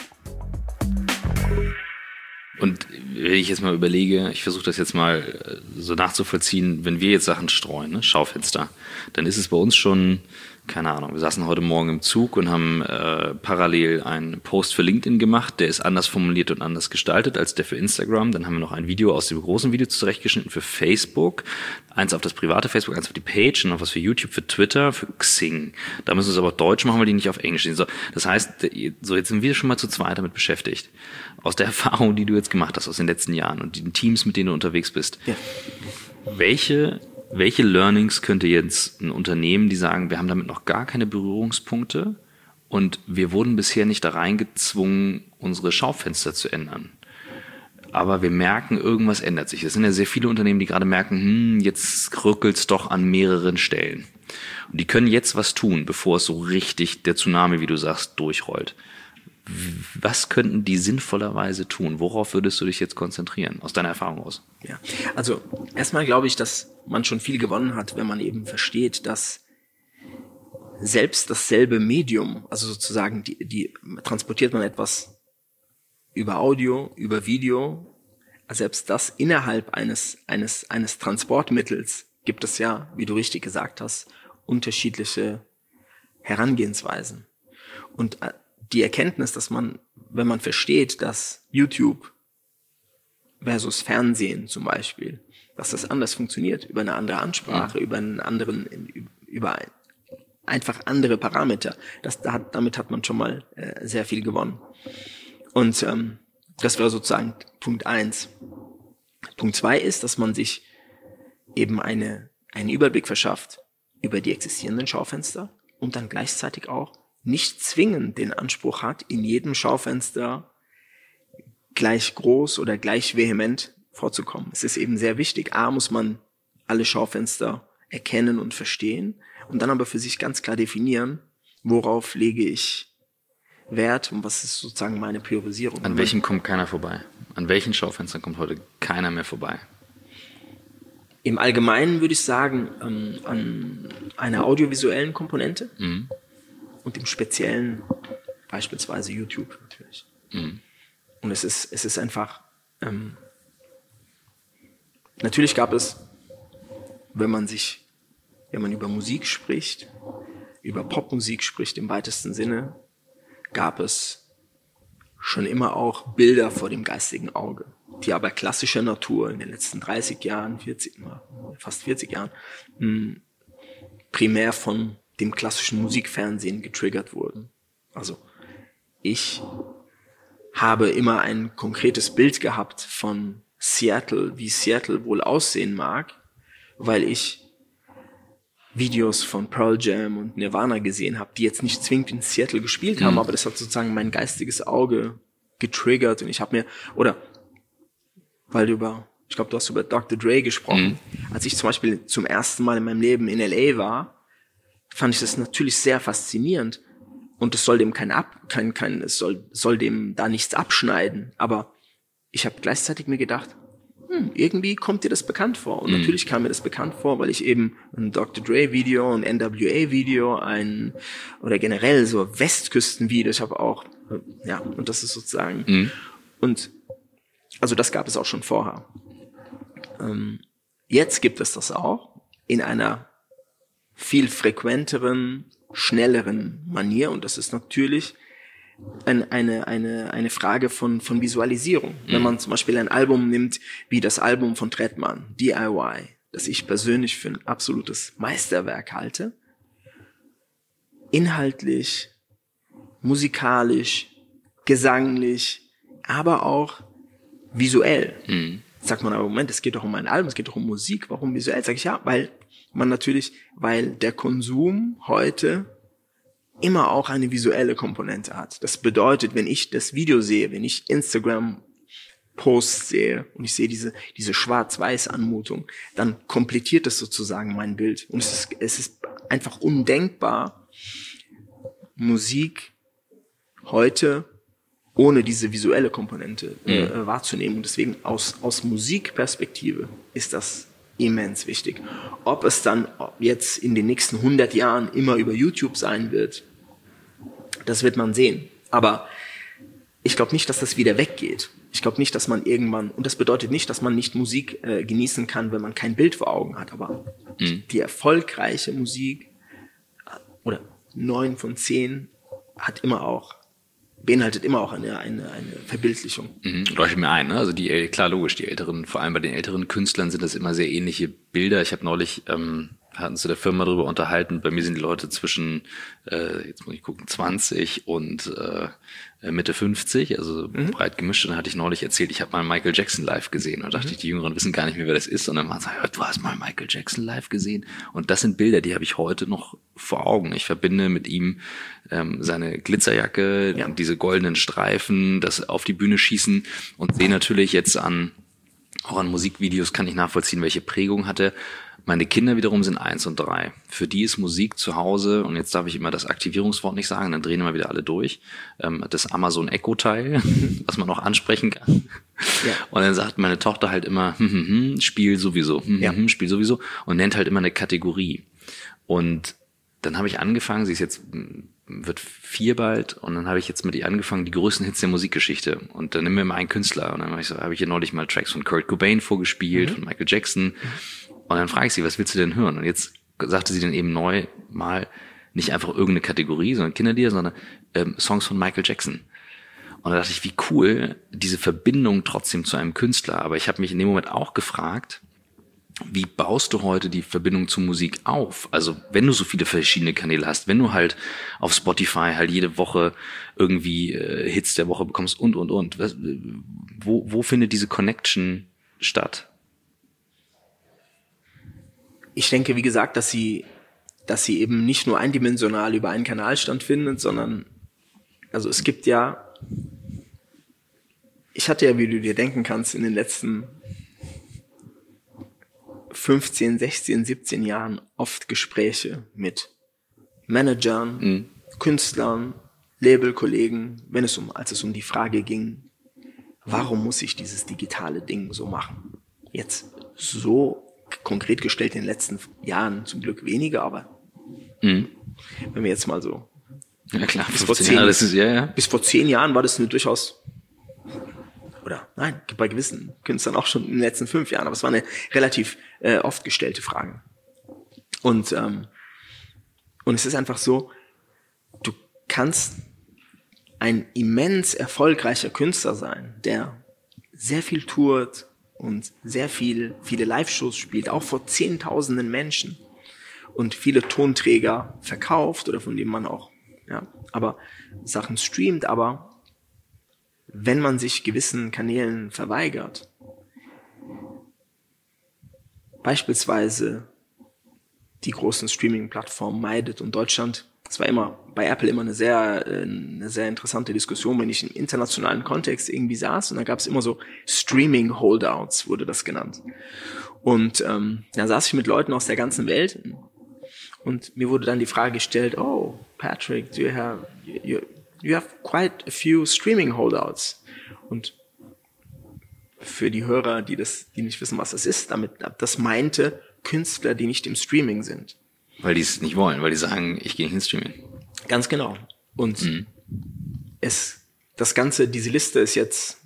Und wenn ich jetzt mal überlege, ich versuche das jetzt mal so nachzuvollziehen, wenn wir jetzt Sachen streuen, ne, Schaufenster, dann ist es bei uns schon, keine Ahnung, wir saßen heute Morgen im Zug und haben äh, parallel einen Post für LinkedIn gemacht, der ist anders formuliert und anders gestaltet als der für Instagram. Dann haben wir noch ein Video aus dem großen Video zurechtgeschnitten für Facebook, eins auf das private Facebook, eins auf die Page und noch was für YouTube, für Twitter, für Xing. Da müssen wir es aber auf Deutsch machen, weil die nicht auf Englisch sind. So, das heißt, so jetzt sind wir schon mal zu zweit damit beschäftigt. Aus der Erfahrung, die du jetzt gemacht hast aus den letzten Jahren und den Teams, mit denen du unterwegs bist, ja. welche Welche Learnings könnte jetzt ein Unternehmen, die sagen, wir haben damit noch gar keine Berührungspunkte und wir wurden bisher nicht da reingezwungen, unsere Schaufenster zu ändern. Aber wir merken, irgendwas ändert sich. Es sind ja sehr viele Unternehmen, die gerade merken, hm, jetzt rückelt's doch an mehreren Stellen. Und die können jetzt was tun, bevor es so richtig der Tsunami, wie du sagst, durchrollt. Was könnten die sinnvollerweise tun? Worauf würdest du dich jetzt konzentrieren, aus deiner Erfahrung aus? Ja, also erstmal glaube ich, dass man schon viel gewonnen hat, wenn man eben versteht, dass selbst dasselbe Medium, also sozusagen, die, die transportiert man etwas über Audio, über Video, selbst das innerhalb eines, eines, eines Transportmittels gibt es ja, wie du richtig gesagt hast, unterschiedliche Herangehensweisen. Und die Erkenntnis, dass man, wenn man versteht, dass YouTube versus Fernsehen zum Beispiel, dass das anders funktioniert, über eine andere Ansprache, ja. über einen anderen, über einfach andere Parameter. Das, da hat, damit hat man schon mal äh, sehr viel gewonnen. Und ähm, das wäre sozusagen Punkt eins. Punkt zwei ist, dass man sich eben eine, einen Überblick verschafft über die existierenden Schaufenster und dann gleichzeitig auch nicht zwingend den Anspruch hat, in jedem Schaufenster gleich groß oder gleich vehement vorzukommen. Es ist eben sehr wichtig. A, muss man alle Schaufenster erkennen und verstehen und dann aber für sich ganz klar definieren, worauf lege ich Wert und was ist sozusagen meine Priorisierung. An welchem kommt keiner vorbei? An welchen Schaufenstern kommt heute keiner mehr vorbei? Im Allgemeinen würde ich sagen, ähm, an einer audiovisuellen Komponente mhm. und im Speziellen beispielsweise YouTube natürlich. Mhm. Und es ist, es ist einfach, ähm, natürlich gab es, wenn man sich, wenn man über Musik spricht, über Popmusik spricht im weitesten Sinne, gab es schon immer auch Bilder vor dem geistigen Auge, die aber klassischer Natur in den letzten dreißig Jahren, vierzig, fast vierzig Jahren, mh, primär von dem klassischen Musikfernsehen getriggert wurden. Also ich habe immer ein konkretes Bild gehabt von Seattle, wie Seattle wohl aussehen mag, weil ich Videos von Pearl Jam und Nirvana gesehen habe, die jetzt nicht zwingend in Seattle gespielt haben, mhm. aber das hat sozusagen mein geistiges Auge getriggert und ich habe mir, oder weil du über, ich glaube, du hast über Doktor Dre gesprochen, mhm. als ich zum Beispiel zum ersten Mal in meinem Leben in L A war, fand ich das natürlich sehr faszinierend und es soll dem kein ab, kein, kein, es soll, soll dem da nichts abschneiden, aber ich habe gleichzeitig mir gedacht, hm, irgendwie kommt dir das bekannt vor. Und mhm. natürlich kam mir das bekannt vor, weil ich eben ein Doktor Dre Video, ein N W A Video, ein, oder generell so Westküsten-Video, ich habe auch, ja, und das ist sozusagen, mhm. und, also das gab es auch schon vorher. Ähm, jetzt gibt es das auch in einer viel frequenteren, schnelleren Manier und das ist natürlich Ein, eine, eine, eine Frage von, von Visualisierung. Mhm. Wenn man zum Beispiel ein Album nimmt, wie das Album von Trettmann, D I Y, das ich persönlich für ein absolutes Meisterwerk halte, inhaltlich, musikalisch, gesanglich, aber auch visuell. Mhm. Sagt man aber, Moment, es geht doch um ein Album, es geht doch um Musik, warum visuell? Sag ich ja, weil man natürlich, weil der Konsum heute immer auch eine visuelle Komponente hat. Das bedeutet, wenn ich das Video sehe, wenn ich Instagram-Posts sehe und ich sehe diese, diese Schwarz-Weiß-Anmutung, dann komplettiert das sozusagen mein Bild. Und es ist, es ist einfach undenkbar, Musik heute ohne diese visuelle Komponente äh, mhm. wahrzunehmen. Und deswegen aus, aus Musikperspektive ist das immens wichtig. Ob es dann jetzt in den nächsten hundert Jahren immer über YouTube sein wird, das wird man sehen. Aber ich glaube nicht, dass das wieder weggeht. Ich glaube nicht, dass man irgendwann, und das bedeutet nicht, dass man nicht Musik äh, genießen kann, wenn man kein Bild vor Augen hat, aber mhm. die erfolgreiche Musik, oder neun von zehn, hat immer auch beinhaltet immer auch eine, eine, eine Verbildlichung. Mhm, leuchtet mir ein, ne? Also die, klar, logisch, die älteren, vor allem bei den älteren Künstlern sind das immer sehr ähnliche Bilder. Ich habe neulich, ähm, hatten zu der Firma darüber unterhalten, bei mir sind die Leute zwischen, äh, jetzt muss ich gucken, zwanzig und äh, Mitte fünfzig, also mhm. breit gemischt. Und dann hatte ich neulich erzählt, ich habe mal Michael Jackson live gesehen. Und da dachte mhm. ich, die Jüngeren wissen gar nicht mehr, wer das ist. Und dann waren sie, du hast mal Michael Jackson live gesehen. Und das sind Bilder, die habe ich heute noch vor Augen. Ich verbinde mit ihm ähm, seine Glitzerjacke, ja. diese goldenen Streifen, das auf die Bühne schießen und sehe natürlich jetzt an, auch an Musikvideos kann ich nachvollziehen, welche Prägung hatte. Meine Kinder wiederum sind eins und drei. Für die ist Musik zu Hause, und jetzt darf ich immer das Aktivierungswort nicht sagen, dann drehen immer wieder alle durch, ähm, das Amazon Echo-Teil, was man auch ansprechen kann. Ja. Und dann sagt meine Tochter halt immer, hm, hm, hm, Spiel sowieso, hm, ja. hm, Spiel sowieso, und nennt halt immer eine Kategorie. Und dann habe ich angefangen, sie ist jetzt, wird vier bald, und dann habe ich jetzt mit ihr angefangen, die größten Hits der Musikgeschichte. Und dann nehmen wir mal einen Künstler, und dann habe ich, so, habe ich ihr neulich mal Tracks von Kurt Cobain vorgespielt, mhm. von Michael Jackson. Mhm. Und dann frage ich sie, was willst du denn hören? Und jetzt sagte sie dann eben neu mal nicht einfach irgendeine Kategorie, sondern Kinderlieder, sondern ähm, Songs von Michael Jackson. Und da dachte ich, wie cool, diese Verbindung trotzdem zu einem Künstler. Aber ich habe mich in dem Moment auch gefragt, wie baust du heute die Verbindung zur Musik auf? Also wenn du so viele verschiedene Kanäle hast, wenn du halt auf Spotify halt jede Woche irgendwie äh, Hits der Woche bekommst und, und, und. Was, wo, wo findet diese Connection statt? Ich denke, wie gesagt, dass sie, dass sie eben nicht nur eindimensional über einen Kanal stattfindet, sondern, also es gibt ja, ich hatte ja, wie du dir denken kannst, in den letzten fünfzehn, sechzehn, siebzehn Jahren oft Gespräche mit Managern, mhm. Künstlern, Labelkollegen, wenn es um, als es um die Frage ging, warum muss ich dieses digitale Ding so machen? Jetzt so konkret gestellt in den letzten Jahren zum Glück weniger, aber mhm. wenn wir jetzt mal so, ja klar, bis vor zehn, Jahre, das ist, ja, ja. bis vor zehn Jahren war das eine durchaus, oder nein, bei gewissen Künstlern auch schon in den letzten fünf Jahren, aber es war eine relativ äh, oft gestellte Frage. Und, ähm, und es ist einfach so, du kannst ein immens erfolgreicher Künstler sein, der sehr viel tourt und sehr viel, viele Live-Shows spielt, auch vor zehntausenden Menschen und viele Tonträger verkauft oder von denen man auch, ja, aber Sachen streamt, aber wenn man sich gewissen Kanälen verweigert, beispielsweise die großen Streaming-Plattformen meidet und Deutschland, das war immer bei Apple immer eine sehr, eine sehr interessante Diskussion, wenn ich im internationalen Kontext irgendwie saß und da gab es immer so Streaming-Holdouts, wurde das genannt. Und ähm, da saß ich mit Leuten aus der ganzen Welt und mir wurde dann die Frage gestellt, oh, Patrick, do you have, you, you have quite a few Streaming-Holdouts. Und für die Hörer, die das, die nicht wissen, was das ist, damit, das meinte Künstler, die nicht im Streaming sind. Weil die es nicht wollen, weil die sagen, ich gehe nicht ins Streaming. Ganz genau. Und mhm. es, das Ganze, diese Liste ist jetzt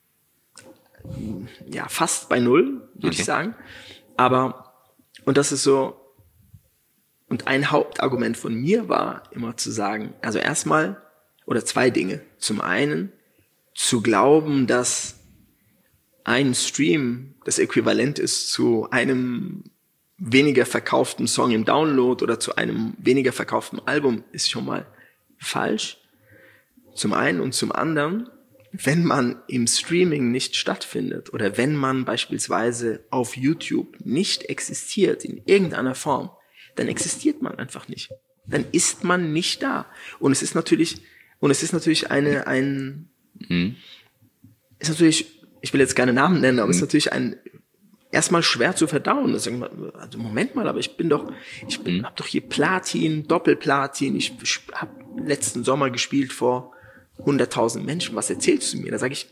ja fast bei null, würde okay. ich sagen. Aber, und das ist so, und ein Hauptargument von mir war immer zu sagen, also erstmal, oder zwei Dinge. Zum einen, zu glauben, dass ein Stream das Äquivalent ist zu einem weniger verkauften Song im Download oder zu einem weniger verkauften Album, ist schon mal falsch. Zum einen und zum anderen, wenn man im Streaming nicht stattfindet oder wenn man beispielsweise auf YouTube nicht existiert in irgendeiner Form, dann existiert man einfach nicht. Dann ist man nicht da. Und es ist natürlich, und es ist natürlich eine, ein, mhm. ist natürlich, ich will jetzt keine Namen nennen, aber mhm. es ist natürlich ein, erstmal schwer zu verdauen. Also Moment mal, aber ich bin doch, ich bin, mhm. hab doch hier Platin, Doppelplatin. Ich habe letzten Sommer gespielt vor hunderttausend Menschen. Was erzählst du mir? Da sage ich,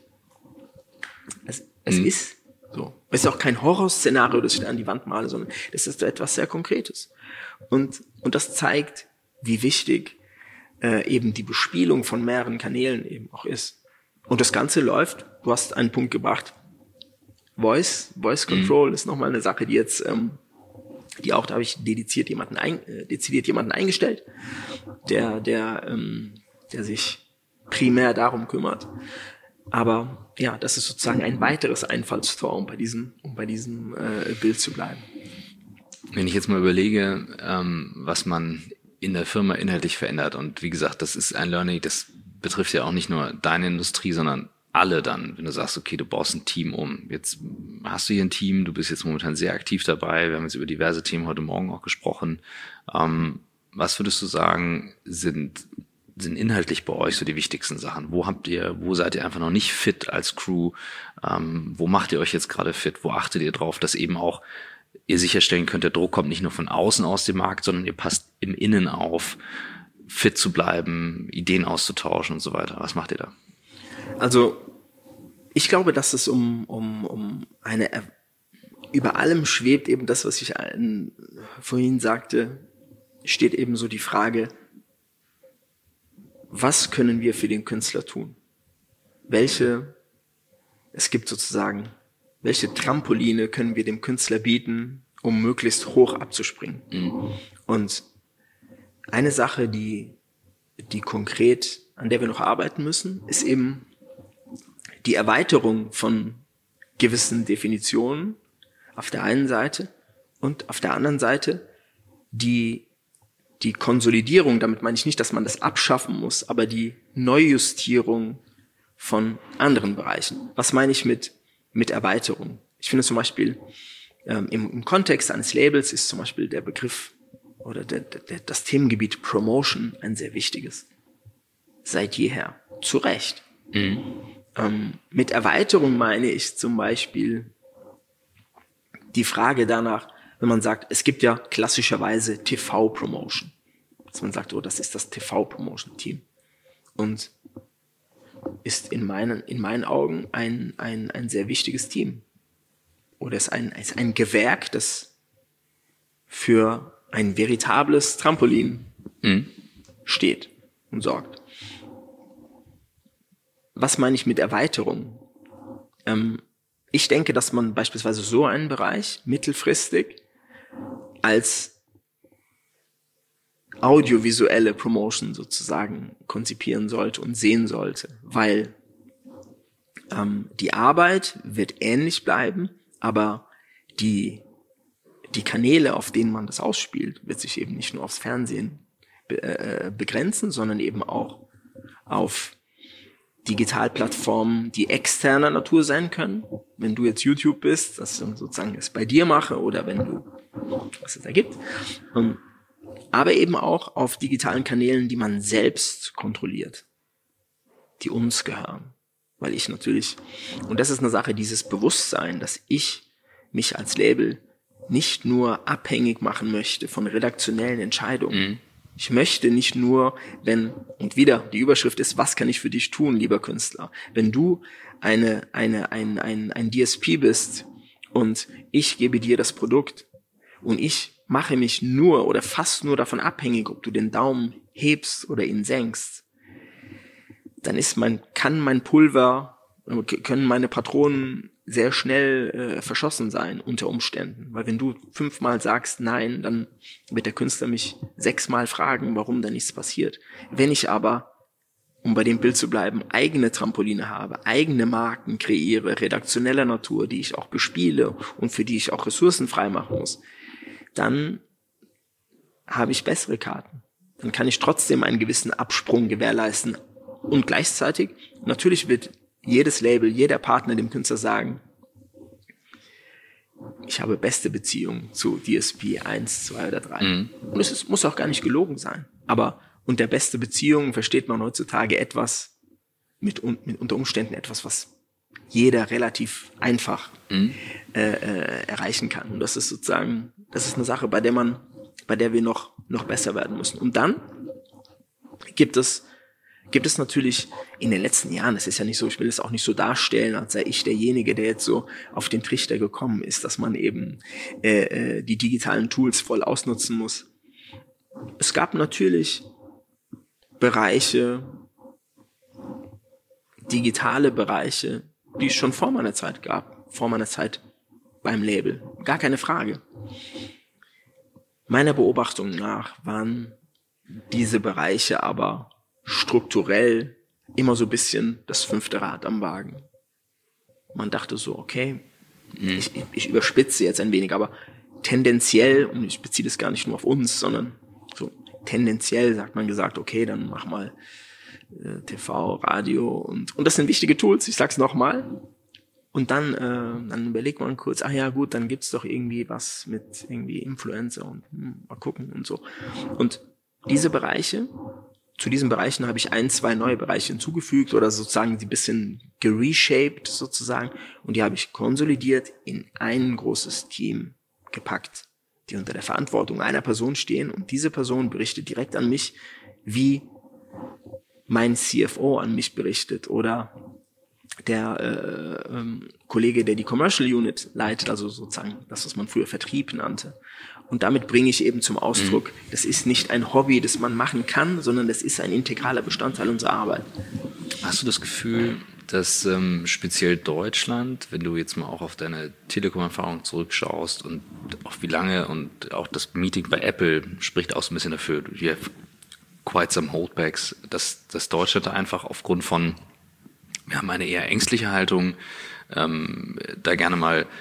es, es mhm. ist so. Es ist auch kein Horrorszenario, das ich da an die Wand male, sondern das ist etwas sehr Konkretes. Und und das zeigt, wie wichtig äh, eben die Bespielung von mehreren Kanälen eben auch ist. Und das Ganze läuft. Du hast einen Punkt gebracht. Voice, Voice Control mhm. ist nochmal eine Sache, die jetzt, ähm, die auch, da habe ich dediziert jemanden, ein, äh, dezidiert jemanden eingestellt, der, der, ähm, der sich primär darum kümmert. Aber ja, das ist sozusagen ein weiteres Einfallstor, um bei diesem, um bei diesem äh, Bild zu bleiben. Wenn ich jetzt mal überlege, ähm, was man in der Firma inhaltlich verändert, und wie gesagt, das ist ein Learning, das betrifft ja auch nicht nur deine Industrie, sondern alle dann, wenn du sagst, okay, du baust ein Team um. Jetzt hast du hier ein Team, du bist jetzt momentan sehr aktiv dabei. Wir haben jetzt über diverse Themen heute Morgen auch gesprochen. Ähm, was würdest du sagen, sind, sind inhaltlich bei euch so die wichtigsten Sachen? Wo habt ihr, wo seid ihr einfach noch nicht fit als Crew? Ähm, wo macht ihr euch jetzt gerade fit? Wo achtet ihr drauf, dass eben auch ihr sicherstellen könnt, der Druck kommt nicht nur von außen aus dem Markt, sondern ihr passt im Innen auf, fit zu bleiben, Ideen auszutauschen und so weiter. Was macht ihr da? Also ich glaube, dass es um, um, um eine, über allem schwebt eben das, was ich ein, vorhin sagte, steht eben so die Frage, was können wir für den Künstler tun? Welche, es gibt sozusagen, welche Trampoline können wir dem Künstler bieten, um möglichst hoch abzuspringen? Mhm. Und eine Sache, die, die konkret, an der wir noch arbeiten müssen, ist eben die Erweiterung von gewissen Definitionen, auf der einen Seite und auf der anderen Seite die, die Konsolidierung, damit meine ich nicht, dass man das abschaffen muss, aber die Neujustierung von anderen Bereichen. Was meine ich mit, mit Erweiterung? Ich finde zum Beispiel, ähm, im, im Kontext eines Labels ist zum Beispiel der Begriff oder der, der, das Themengebiet Promotion ein sehr wichtiges. Seit jeher. Zu Recht. Mhm. Ähm, mit Erweiterung meine ich zum Beispiel die Frage danach, wenn man sagt, es gibt ja klassischerweise T V-Promotion. Dass man sagt, oh, das ist das T V-Promotion-Team. Und ist in meinen, in meinen Augen ein, ein, ein sehr wichtiges Team. Oder ist ein, ist ein Gewerk, das für ein veritables Trampolin mhm. steht und sorgt. Was meine ich mit Erweiterung? Ähm, ich denke, dass man beispielsweise so einen Bereich mittelfristig als audiovisuelle Promotion sozusagen konzipieren sollte und sehen sollte, weil ähm, die Arbeit wird ähnlich bleiben, aber die, die Kanäle, auf denen man das ausspielt, wird sich eben nicht nur aufs Fernsehen be- äh, begrenzen, sondern eben auch auf Digitalplattformen, die externer Natur sein können. Wenn du jetzt YouTube bist, das sozusagen es bei dir mache oder wenn du, was es da gibt. Aber eben auch auf digitalen Kanälen, die man selbst kontrolliert, die uns gehören. Weil ich natürlich, und das ist eine Sache, dieses Bewusstsein, dass ich mich als Label nicht nur abhängig machen möchte von redaktionellen Entscheidungen. Mhm. Ich möchte nicht nur, wenn, und wieder, die Überschrift ist, was kann ich für dich tun, lieber Künstler? Wenn du eine, eine, ein, ein, ein D S P bist und ich gebe dir das Produkt und ich mache mich nur oder fast nur davon abhängig, ob du den Daumen hebst oder ihn senkst, dann ist mein, kann mein Pulver, können meine Patronen sehr schnell äh, verschossen sein unter Umständen. Weil wenn du fünfmal sagst nein, dann wird der Künstler mich sechsmal fragen, warum da nichts passiert. Wenn ich aber, um bei dem Bild zu bleiben, eigene Trampoline habe, eigene Marken kreiere, redaktioneller Natur, die ich auch bespiele und für die ich auch Ressourcen freimachen muss, dann habe ich bessere Karten. Dann kann ich trotzdem einen gewissen Absprung gewährleisten. Und gleichzeitig, natürlich wird jedes Label, jeder Partner dem Künstler sagen, ich habe beste Beziehungen zu D S P eins, zwei oder drei. Mhm. Und es ist, muss auch gar nicht gelogen sein. Aber unter beste Beziehungen versteht man heutzutage etwas, mit, mit unter Umständen etwas, was jeder relativ einfach mhm. äh, äh, erreichen kann. Und das ist sozusagen, das ist eine Sache, bei der man, bei der wir noch, noch besser werden müssen. Und dann gibt es Gibt es natürlich in den letzten Jahren, es ist ja nicht so, ich will es auch nicht so darstellen, als sei ich derjenige, der jetzt so auf den Trichter gekommen ist, dass man eben äh, die digitalen Tools voll ausnutzen muss. Es gab natürlich Bereiche, digitale Bereiche, die es schon vor meiner Zeit gab, vor meiner Zeit beim Label. Gar keine Frage. Meiner Beobachtung nach waren diese Bereiche aber strukturell immer so ein bisschen das fünfte Rad am Wagen. Man dachte so, okay, mhm. ich, ich überspitze jetzt ein wenig, aber tendenziell, und ich beziehe das gar nicht nur auf uns, sondern so tendenziell sagt man gesagt, okay, dann mach mal äh, T V, Radio und und das sind wichtige Tools, ich sag's nochmal. Und dann, äh, dann überlegt man kurz, ach ja gut, dann gibt's doch irgendwie was mit irgendwie Influencer und hm, mal gucken und so. Und diese Bereiche, zu diesen Bereichen habe ich ein, zwei neue Bereiche hinzugefügt oder sozusagen die bisschen gereshaped sozusagen und die habe ich konsolidiert in ein großes Team gepackt, die unter der Verantwortung einer Person stehen und diese Person berichtet direkt an mich, wie mein C F O an mich berichtet oder der äh, ähm, Kollege, der die Commercial Unit leitet, also sozusagen das, was man früher Vertrieb nannte. Und damit bringe ich eben zum Ausdruck, mhm. das ist nicht ein Hobby, das man machen kann, sondern das ist ein integraler Bestandteil unserer Arbeit. Hast du das Gefühl, dass ähm, speziell Deutschland, wenn du jetzt mal auch auf deine Telekom-Erfahrung zurückschaust und auch wie lange und auch das Meeting bei Apple spricht auch so ein bisschen dafür, you have quite some holdbacks, dass, dass Deutschland da einfach aufgrund von, wir haben eine eher ängstliche Haltung, ähm, da gerne mal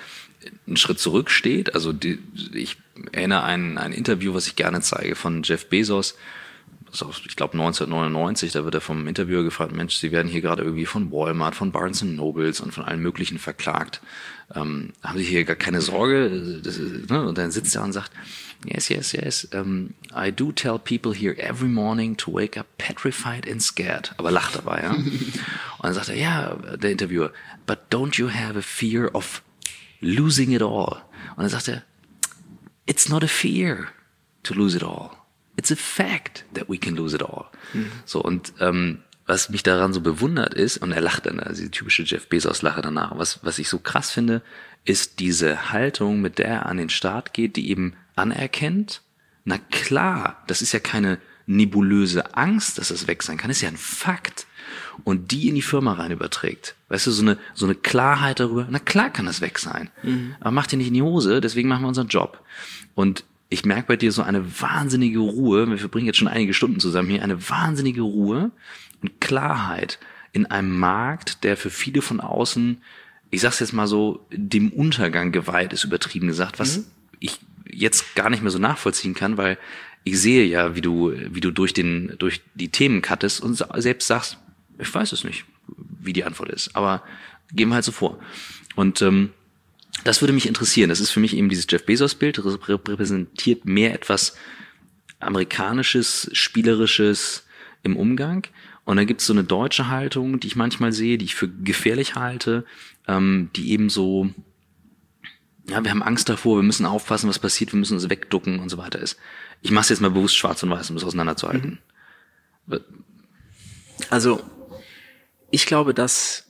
einen Schritt zurücksteht. Also die, ich erinnere an ein Interview, was ich gerne zeige, von Jeff Bezos. Ich glaube neunzehnhundertneunundneunzig, da wird er vom Interviewer gefragt, Mensch, Sie werden hier gerade irgendwie von Walmart, von Barnes and Nobles und von allen möglichen verklagt. Ähm, haben Sie hier gar keine Sorge? Das ist, ne? Und dann sitzt er und sagt, yes, yes, yes, um, I do tell people here every morning to wake up petrified and scared. Aber lacht dabei, ja. Und dann sagt er, ja, der Interviewer, but don't you have a fear of losing it all? Und dann sagt er, it's not a fear to lose it all. It's a fact that we can lose it all. Mhm. So, und ähm, was mich daran so bewundert ist, und er lacht dann, also die typische Jeff Bezos-Lache danach, was, was ich so krass finde, ist diese Haltung, mit der er an den Start geht, die eben anerkennt, na klar, das ist ja keine nebulöse Angst, dass das weg sein kann, das ist ja ein Fakt. Und die in die Firma rein überträgt. Weißt du, so eine, so eine Klarheit darüber, na klar kann das weg sein. Mhm. Aber mach dir nicht in die Hose, deswegen machen wir unseren Job. Und ich merke bei dir so eine wahnsinnige Ruhe, wir verbringen jetzt schon einige Stunden zusammen hier, eine wahnsinnige Ruhe und Klarheit in einem Markt, der für viele von außen, ich sag's jetzt mal so, dem Untergang geweiht ist, übertrieben gesagt, was mhm. ich jetzt gar nicht mehr so nachvollziehen kann, weil ich sehe ja, wie du, wie du durch den, durch die Themen cuttest und selbst sagst, ich weiß es nicht, wie die Antwort ist, aber gehen wir halt so vor. Und ähm, das würde mich interessieren. Das ist für mich eben dieses Jeff Bezos-Bild, das repräsentiert mehr etwas Amerikanisches, Spielerisches im Umgang. Und dann gibt es so eine deutsche Haltung, die ich manchmal sehe, die ich für gefährlich halte, ähm, die eben so, ja, wir haben Angst davor, wir müssen aufpassen, was passiert, wir müssen uns wegducken und so weiter ist. Ich mache es jetzt mal bewusst schwarz und weiß, um es auseinanderzuhalten. Mhm. Also, ich glaube, dass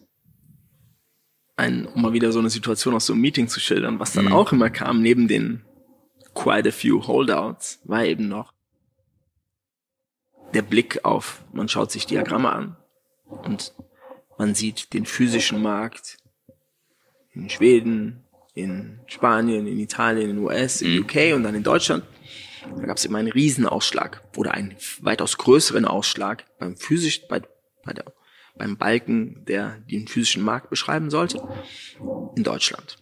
ein, um mal wieder so eine Situation aus so einem Meeting zu schildern, was dann mhm. auch immer kam, neben den quite a few Holdouts, war eben noch der Blick auf, man schaut sich Diagramme an und man sieht den physischen Markt in Schweden, in Spanien, in Italien, in den U S, in U K und dann in Deutschland. Da gab es immer einen Riesenausschlag oder einen weitaus größeren Ausschlag beim physischen, bei, bei der beim Balken, der den physischen Markt beschreiben sollte, in Deutschland.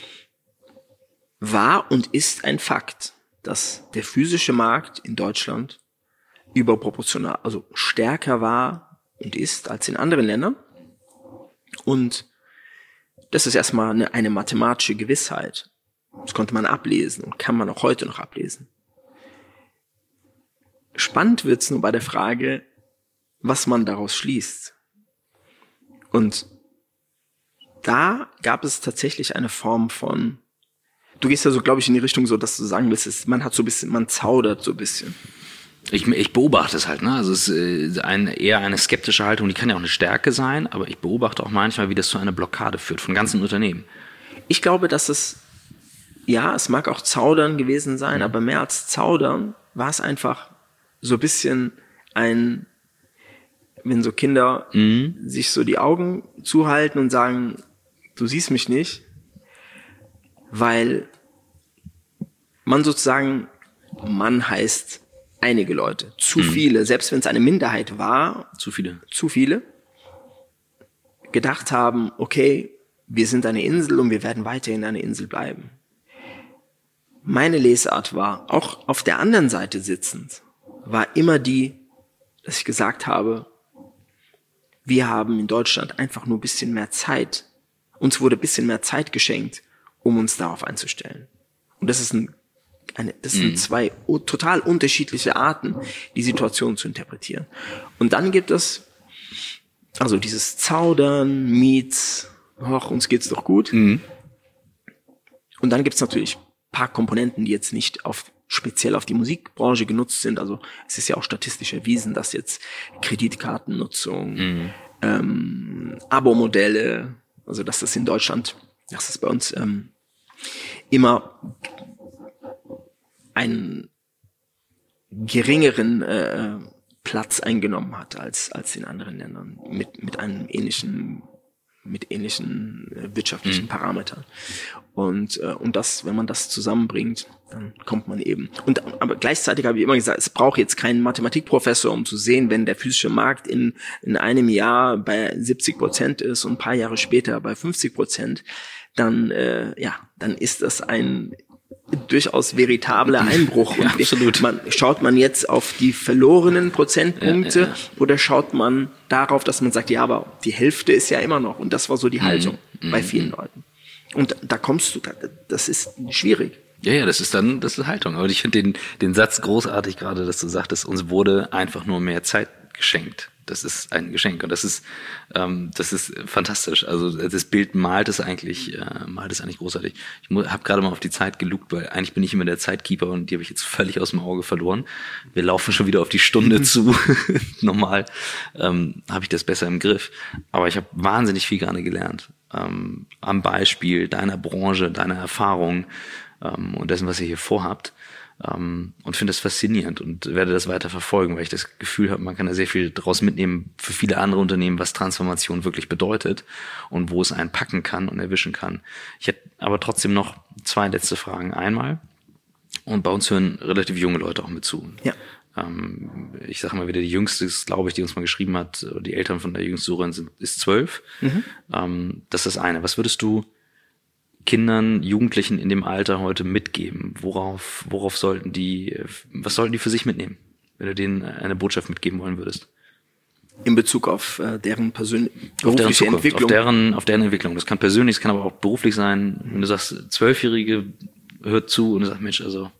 War und ist ein Fakt, dass der physische Markt in Deutschland überproportional, also stärker war und ist als in anderen Ländern. Und das ist erstmal eine, eine mathematische Gewissheit. Das konnte man ablesen und kann man auch heute noch ablesen. Spannend wird's nur bei der Frage, was man daraus schließt. Und da gab es tatsächlich eine Form von, du gehst ja so, glaube ich, in die Richtung so, dass du sagen willst, ist, man hat so ein bisschen, man zaudert so ein bisschen. Ich, ich beobachte es halt, ne? Also es ist ein, eher eine skeptische Haltung, die kann ja auch eine Stärke sein, aber ich beobachte auch manchmal, wie das zu einer Blockade führt von ganzen Unternehmen. Ich glaube, dass es, ja, es mag auch Zaudern gewesen sein, mhm. aber mehr als Zaudern war es einfach so ein bisschen ein, wenn so Kinder mhm. sich so die Augen zuhalten und sagen, du siehst mich nicht, weil man sozusagen, Mann heißt einige Leute, zu mhm. viele, selbst wenn es eine Minderheit war, zu viele, zu viele, gedacht haben, okay, wir sind eine Insel und wir werden weiterhin eine Insel bleiben. Meine Lesart war, auch auf der anderen Seite sitzend, war immer die, dass ich gesagt habe, wir haben in Deutschland einfach nur ein bisschen mehr Zeit. Uns wurde ein bisschen mehr Zeit geschenkt, um uns darauf einzustellen. Und das ist ein, eine, das sind mhm. zwei total unterschiedliche Arten, die Situation zu interpretieren. Und dann gibt es also dieses Zaudern, meets, ach, uns geht's doch gut. Mhm. Und dann gibt's natürlich ein paar Komponenten, die jetzt nicht auf speziell auf die Musikbranche genutzt sind. Also es ist ja auch statistisch erwiesen, dass jetzt Kreditkartennutzung, mhm. ähm, Abo-Modelle, also dass das in Deutschland, dass das bei uns ähm, immer einen geringeren äh, Platz eingenommen hat als als in anderen Ländern mit mit einem ähnlichen mit ähnlichen äh, wirtschaftlichen mhm. Parametern. Und, äh, und das, wenn man das zusammenbringt, dann kommt man eben. Und aber gleichzeitig habe ich immer gesagt, es braucht jetzt keinen Mathematikprofessor, um zu sehen, wenn der physische Markt in, in einem Jahr bei siebzig Prozent ist und ein paar Jahre später bei fünfzig Prozent, dann, äh, ja, dann ist das ein durchaus veritabler Einbruch. Ja, absolut. Man, schaut man jetzt auf die verlorenen Prozentpunkte ja, ja, ja. oder schaut man darauf, dass man sagt, ja, aber die Hälfte ist ja immer noch. Und das war so die Haltung mhm. bei vielen Leuten. Und da kommst du, das ist schwierig. Ja, ja, das ist dann, das ist Haltung. Aber ich finde den, den Satz großartig gerade, dass du sagtest, uns wurde einfach nur mehr Zeit geschenkt. Das ist ein Geschenk und das ist, ähm, das ist fantastisch. Also das Bild malt es eigentlich, äh, malt es eigentlich großartig. Ich habe gerade mal auf die Zeit gelugt, weil eigentlich bin ich immer der Zeitkeeper und die habe ich jetzt völlig aus dem Auge verloren. Wir laufen schon wieder auf die Stunde zu. Normal ähm, habe ich das besser im Griff. Aber ich habe wahnsinnig viel gerade gelernt. Ähm, am Beispiel deiner Branche, deiner Erfahrung ähm, und dessen, was ihr hier vorhabt. Um, und finde das faszinierend und werde das weiter verfolgen, weil ich das Gefühl habe, man kann da sehr viel daraus mitnehmen für viele andere Unternehmen, was Transformation wirklich bedeutet und wo es einen packen kann und erwischen kann. Ich hätte aber trotzdem noch zwei letzte Fragen. Einmal, und bei uns hören relativ junge Leute auch mit zu. Ja. Um, ich sage mal wieder, die Jüngste, glaube ich, die uns mal geschrieben hat, die Eltern von der jüngsten Sucherin sind, ist zwölf. Mhm. Um, das ist das eine. Was würdest du Kindern, Jugendlichen in dem Alter heute mitgeben? Worauf, worauf sollten die, was sollten die für sich mitnehmen, wenn du denen eine Botschaft mitgeben wollen würdest? In Bezug auf äh, deren persönliche auf deren Zukunft, Entwicklung? Auf deren, auf deren Entwicklung. Das kann persönlich, das kann aber auch beruflich sein. Wenn du sagst, Zwölfjährige hört zu und du sagst, Mensch, also.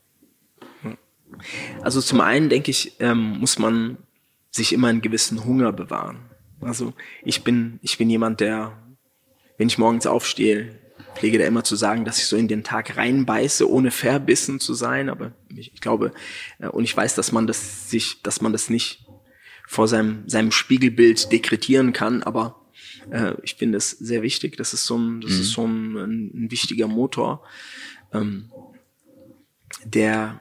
Also zum einen denke ich, ähm, muss man sich immer einen gewissen Hunger bewahren. Also ich bin, ich bin jemand, der, wenn ich morgens aufstehe, pflege da immer zu sagen, dass ich so in den Tag reinbeiße, ohne verbissen zu sein. Aber ich, ich glaube, äh, und ich weiß, dass man das sich, dass man das nicht vor seinem, seinem Spiegelbild dekretieren kann. Aber äh, ich finde es sehr wichtig. Das ist so ein, das mhm. ist so ein, ein, ein wichtiger Motor, ähm, der,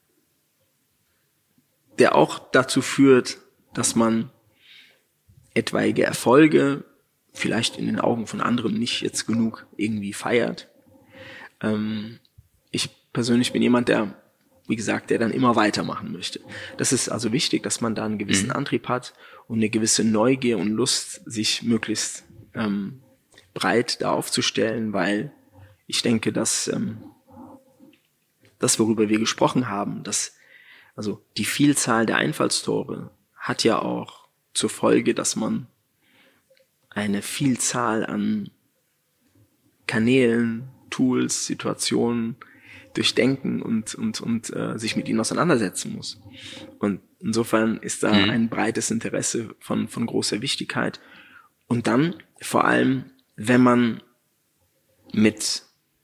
der auch dazu führt, dass man etwaige Erfolge vielleicht in den Augen von anderen nicht jetzt genug irgendwie feiert. Ähm, ich persönlich bin jemand, der, wie gesagt, der dann immer weitermachen möchte. Das ist also wichtig, dass man da einen gewissen mhm. Antrieb hat und eine gewisse Neugier und Lust, sich möglichst ähm, breit da aufzustellen, weil ich denke, dass ähm, das, worüber wir gesprochen haben, dass also die Vielzahl der Einfallstore hat ja auch zur Folge, dass man eine Vielzahl an Kanälen, Tools, Situationen durchdenken und und und äh, sich mit ihnen auseinandersetzen muss. Und insofern ist da mhm. ein breites Interesse von von großer Wichtigkeit. Und dann vor allem, wenn man mit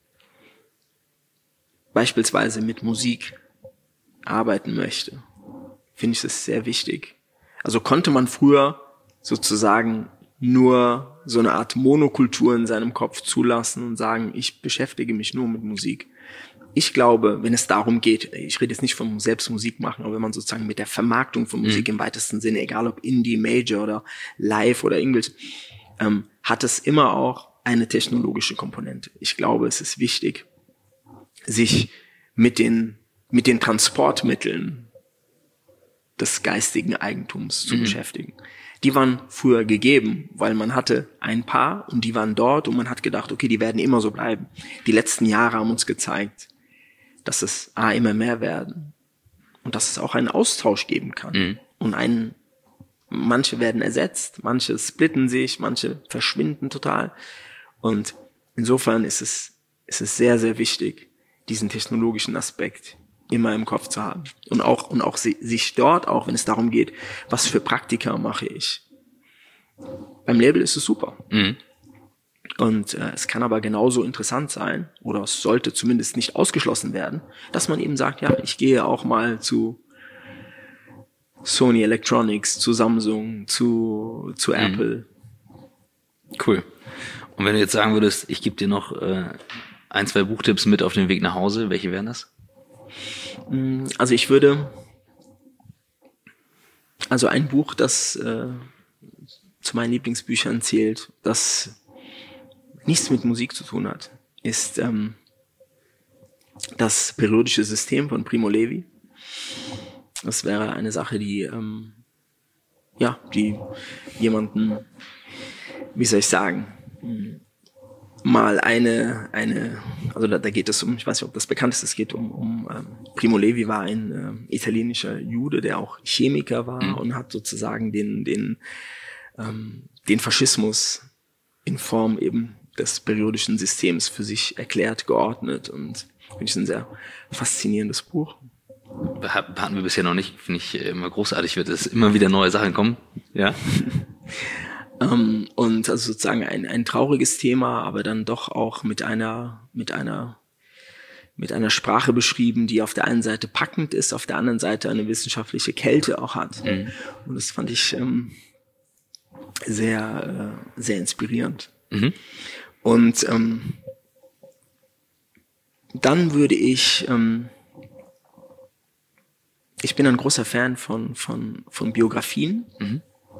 beispielsweise mit Musik arbeiten möchte, finde ich es sehr wichtig. Also konnte man früher sozusagen nur so eine Art Monokultur in seinem Kopf zulassen und sagen, ich beschäftige mich nur mit Musik. Ich glaube, wenn es darum geht, ich rede jetzt nicht vom selbst Musik machen, aber wenn man sozusagen mit der Vermarktung von Musik mhm. im weitesten Sinne, egal ob Indie, Major oder Live oder irgendwas, ähm, hat es immer auch eine technologische Komponente. Ich glaube, es ist wichtig, sich mit den, mit den Transportmitteln des geistigen Eigentums zu mhm. beschäftigen. Die waren früher gegeben, weil man hatte ein paar und die waren dort und man hat gedacht, okay, die werden immer so bleiben. Die letzten Jahre haben uns gezeigt, dass es A, immer mehr werden und dass es auch einen Austausch geben kann. Mhm. Und einen, manche werden ersetzt, manche splitten sich, manche verschwinden total. Und insofern ist es, ist es sehr, sehr wichtig, diesen technologischen Aspekt immer im Kopf zu haben. Und auch, und auch sich dort, auch wenn es darum geht, was für Praktika mache ich. Beim Label ist es super. Mhm. Und äh, es kann aber genauso interessant sein, oder es sollte zumindest nicht ausgeschlossen werden, dass man eben sagt, ja, ich gehe auch mal zu Sony Electronics, zu Samsung, zu, zu Apple. Mhm. Cool. Und wenn du jetzt sagen würdest, ich gebe dir noch äh, ein, zwei Buchtipps mit auf den Weg nach Hause, welche wären das? Also ich würde, also ein Buch, das äh, zu meinen Lieblingsbüchern zählt, das nichts mit Musik zu tun hat, ist ähm, das periodische System von Primo Levi. Das wäre eine Sache, die ähm, ja, die jemanden, wie soll ich sagen, mal eine, eine, also da, da geht es um, ich weiß nicht, ob das bekannt ist, es geht um, um ähm, Primo Levi war ein äh, italienischer Jude, der auch Chemiker war mhm. und hat sozusagen den, den, ähm, den Faschismus in Form eben des periodischen Systems für sich erklärt, geordnet, und finde ich ein sehr faszinierendes Buch. Hatten wir bisher noch nicht, finde ich immer großartig, wird es immer wieder neue Sachen kommen, ja. um, und also sozusagen ein, ein trauriges Thema, aber dann doch auch mit einer, mit einer, mit einer Sprache beschrieben, die auf der einen Seite packend ist, auf der anderen Seite eine wissenschaftliche Kälte auch hat. Mhm. Und das fand ich ähm, sehr, äh, sehr inspirierend. Mhm. Und ähm, dann würde ich, ähm, ich bin ein großer Fan von von von Biografien. Mhm.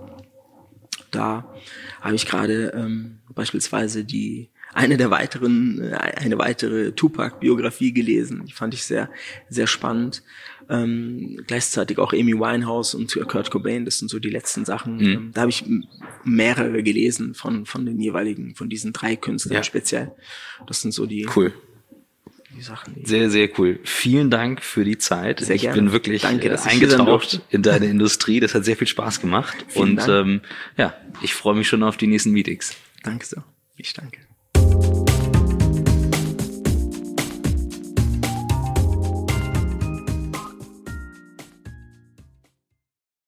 Da habe ich gerade ähm, beispielsweise die eine der weiteren eine weitere Tupac-Biografie gelesen. Die fand ich sehr sehr spannend. Ähm, gleichzeitig auch Amy Winehouse und Kurt Cobain. Das sind so die letzten Sachen. Mhm. Ähm, da habe ich mehrere gelesen von von den jeweiligen, von diesen drei Künstlern ja. speziell. Das sind so die cool. Die Sachen, die sehr, sehr cool. Vielen Dank für die Zeit. Sehr ich gerne. bin wirklich Danke, äh, eingetaucht in deine Industrie. Das hat sehr viel Spaß gemacht. Vielen und Dank. Ähm, ja, ich freue mich schon auf die nächsten Meetings. Danke so. Ich danke.